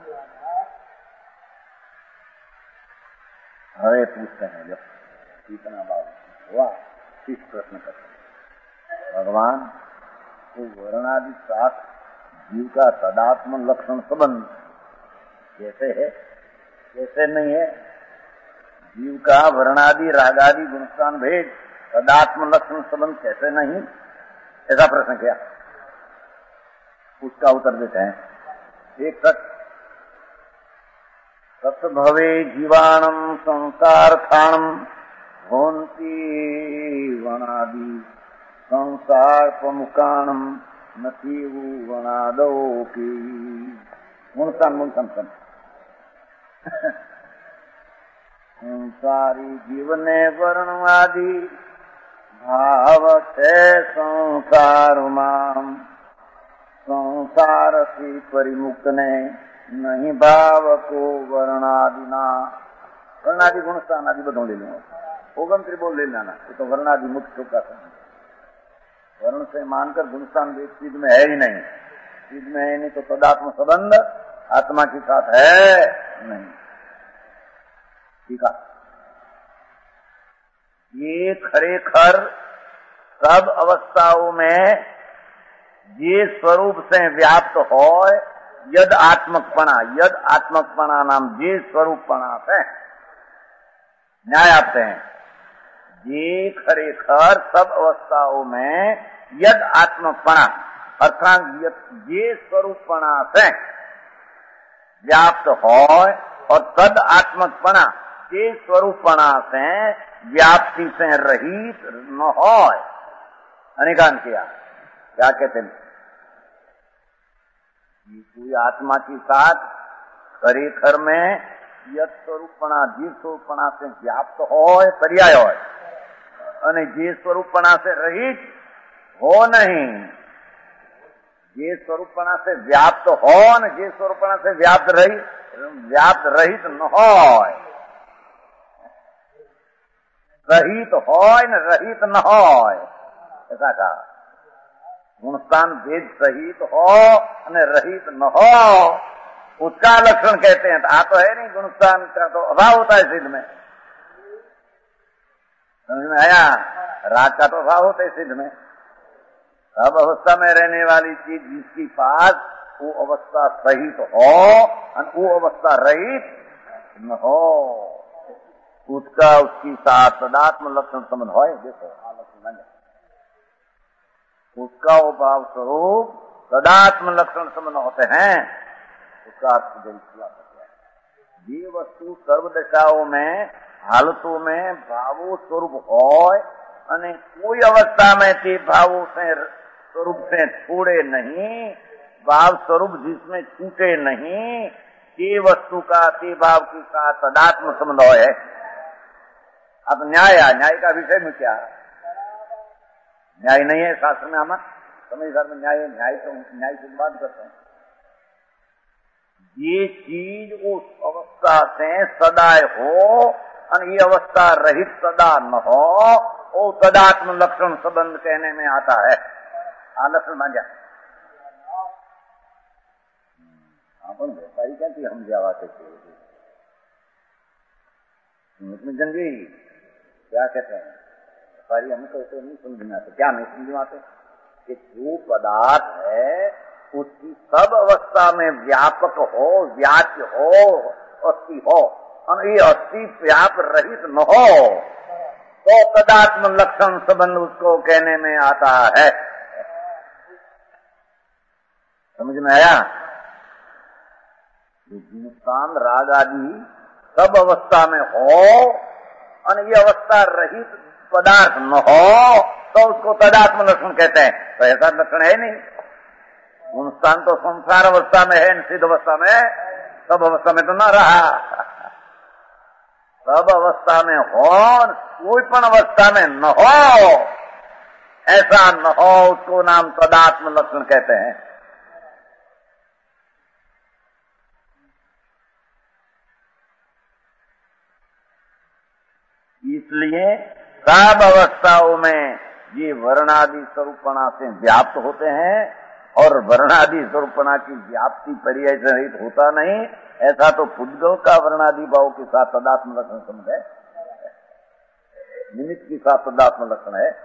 हरे पूछते हैं जब कितना बात हुआ, किस प्रश्न करते हैं भगवान को वर्णादि साथ जीव का तदात्म लक्षण संबंध कैसे है, कैसे नहीं है। जीव का वर्णादि रागादि गुणस्थान भेद तदात्म लक्षण संबंध कैसे नहीं, ऐसा प्रश्न किया। उसका उत्तर देते हैं। एक तत् भवे जीवाणम संसारथाणम भोंती वनादि संसार प्रमुखाणम नतीवु वनादोपी। मुनसन संसारी जीवने वर्णवादी भाव से संसार माम संसार से परिमुक्त ने नहीं भाव को वर्णादिना। वर्णादि गुणस्थान आदि बधो ले लूंगा, ओगंत्री बोल ले लेना, ये तो वर्णादि मुक्त का संबंध। वर्ण से मानकर गुणस्थान चीज में है ही नहीं, चीज में है नहीं तो तदात्म संबंध आत्मा के साथ है नहीं। ठीक है, ये खरेखर सब अवस्थाओं में ये स्वरूप से व्याप्त हो यद आत्मकपणा नाम जे स्वरूपपणा से न्याय आपते हैं। ये खरेखर सब अवस्थाओं में यद आत्मकपणा अर्थात ये स्वरूपपणा से व्याप्त हो और तद आत्मकपणा के स्वरूपपणा से व्याप्ति से रहित न हो। अनेकान किया क्या कहते हैं, कोई आत्मा के साथ खरेखर में यद स्वरूपपणा जीव स्वरूपपणा से व्याप्त हो पर्याय हो, અને જે स्वरूपपणा से रहित हो नहीं। जे स्वरूपपणा से व्याप्त हो न जे स्वरूपपणा से व्याप्त रहित न हो, रहित हो न रहित न हो, ऐसा कहा। गुणस्थान भेद सहित हो और रहित न हो, उसका लक्षण कहते हैं। तो तो है नहीं, गुणस्थान का तो अभाव होता है सिद्ध में। समझ में आया, राग का तो अभाव होता है सिद्ध में। सब अवस्था में रहने वाली चीज जिसकी पास वो अवस्था सहित हो और वो अवस्था रहित न हो, उसका उसकी साथ तदात्म लक्षण संबंध हो। देखो लक्षण बन जाए, उसका वो भाव स्वरूप तदात्म लक्षण संबंध होते हैं, उसका अर्थ खुला सकता है। ये वस्तु सर्वदशाओं में हालतों में भावो स्वरूप हो અને कोई अवस्था में ते भावों से स्वरूप से छोड़े नहीं, भाव स्वरूप जिसमें छूटे नहीं, ते वस्तु का ते भाव की का तदात्म संबंध है। अब न्याय का विषय में क्या, न्याय नहीं है शास्त्र में। हमारा समझदार में न्याय से बात करते हैं। ये चीज उस अवस्था से सदाय हो और ये अवस्था रहित सदा न हो, वो तदात्म लक्षण संबंध कहने में आता है। लक्षण बन जाए अपन व्यापारी कहती हम जावा के समझी क्या कहते हैं व्यापारी, हमको तो नहीं समझ में आते। क्या नहीं समझ में आते कि जो पदार्थ है उसकी सब अवस्था में व्यापक हो, व्याप्य हो, अस्थि हो और ये अस्थि व्याप रहित न हो, तो तदात्म लक्षण संबंध उसको कहने में आता है। समझ में आया? गुणस्थान राग आदि सब अवस्था में हो और ये अवस्था रहित पदार्थ न हो तो उसको तदात्म लक्षण कहते हैं। तो ऐसा लक्षण है नहीं। गुणस्थान तो संसार अवस्था में है, सिद्ध अवस्था में, सब अवस्था में तो न रहा। सब अवस्था में हो, कोई पण अवस्था में न हो, ऐसा न हो, उसको नाम तदात्म लक्षण कहते हैं। इसलिए सब अवस्थाओं में ये वर्णादि स्वरूपणा से व्याप्त होते हैं, और वर्णादि स्वरूपणा की व्याप्ति पर्याय से रहित होता नहीं। ऐसा तो पुद्गल का वर्णादि भाव के साथ तदात्म लक्षण समझ है, निमित्त के साथ तदात्म लक्षण है।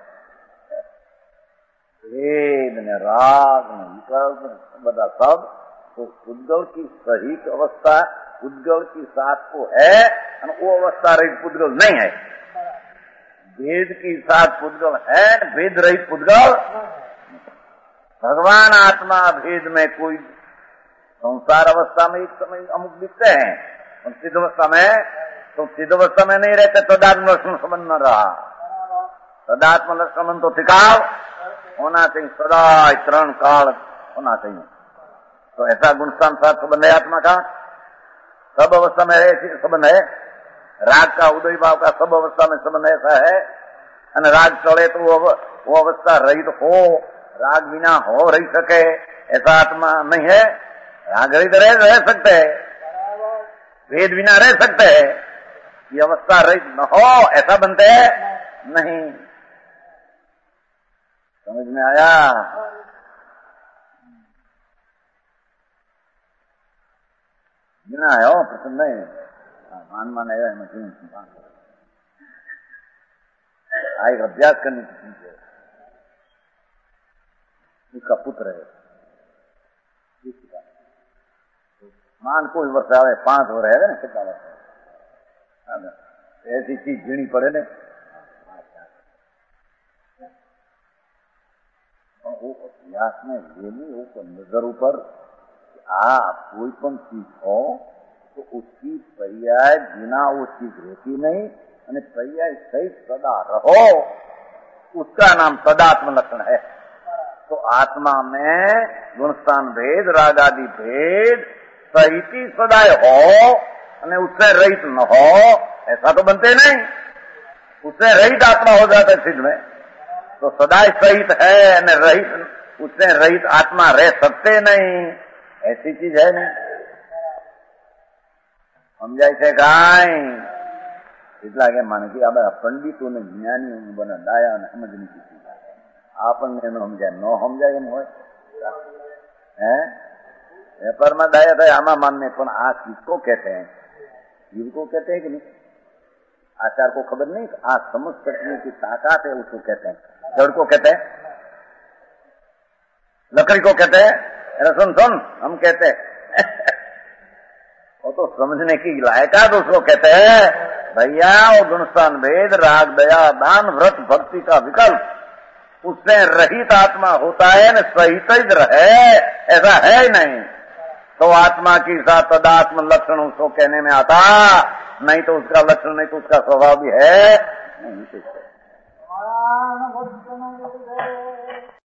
भेद ने, राग ने, विकल्प बता सब तो पुद्गल की सहित अवस्था पुद्गल की साथ को है, और वो अवस्था रहित पुद्गल नहीं है। भेद की साथ पुद्गल है, भेद रहित पुद्गल। भगवान आत्मा भेद में कोई संसार अवस्था में एक समय अमुक दिखते हैं, और सिद्ध अवस्था में तो सिद्ध अवस्था में नहीं रहते, तदात्म लक्षण संबंध न रहा। तदात्म लक्षण तो टिकाव होना चाहिए, सदा तरण काल होना चाहिए। तो ऐसा गुणस्थान साथ संबंध है आत्मा का, सब अवस्था में संबंध है। राग का उदय भाव का सब अवस्था में संबंध ऐसा है, और राग चले तो वो अवस्था रहित हो, राग बिना हो रही सके, ऐसा आत्मा नहीं है। राग रहित रह सकते है, भेद बिना रह सकते है, ये अवस्था रहित न हो ऐसा बनते है नहीं। समझ में आया? बिना है हो प्रसन्न नहीं, मान आएगा मशीन आएगा, अभ्यास करने की चीज है। उसका पुत्र है, मान कोई वर्ष आवे, 5 वर्ष है ना, कितना वर्ष ऐसी चीज झीणी पड़े ने, वो अभ्यास में ये नहीं हो नजर ऊपर आप कोई पण चीज हो तो उसकी पर्याय बिना वो चीज रहती नहीं, અને पर्याय सहित सदा रहो, उसका नाम तदात्म लक्षण है। तो आत्मा में गुणस्थान भेद, राग आदि भेद सहित ही सदाय हो, અને उससे रहित न हो, ऐसा तो बनते नहीं। उससे रहित आत्मा हो जाता है सिद्ध में, तो सदाय सहित है, અને रहित उससे रहित आत्मा रह सकते नहीं, ऐसी चीज है नहीं। સમજાય છે કાંઈ? એટલા કે માને કે આ પંડિતોને જ્ઞાનીઓ બને ડાયા અને સમજ નથી થતી, આપણને ન સમજાય, ન સમજાય એમ હોય હે? વેપારમાં ડાયા થાય આમાં માનને, પણ આ किसको कहते हैं? जीव को कहते हैं कि नहीं? आचार को खबर नहीं, आ समझ सकने की ताकत है, उसको कहते हैं। जड़ को कहते हैं, लकड़ी को कहते हैं, अरे सुन सुन हम कहते हैं वो तो समझने की लायकात उसको कहते हैं। भैया वो गुणस्थान भेद, राग, दया, दान, व्रत, भक्ति का विकल्प, उससे रहित आत्मा होता है न, सहित ही रहे, ऐसा है ही नहीं। तो आत्मा की साथ तदात्म लक्षण उसको कहने में आता, नहीं तो उसका लक्षण नहीं तो उसका स्वभाव भी है नहीं।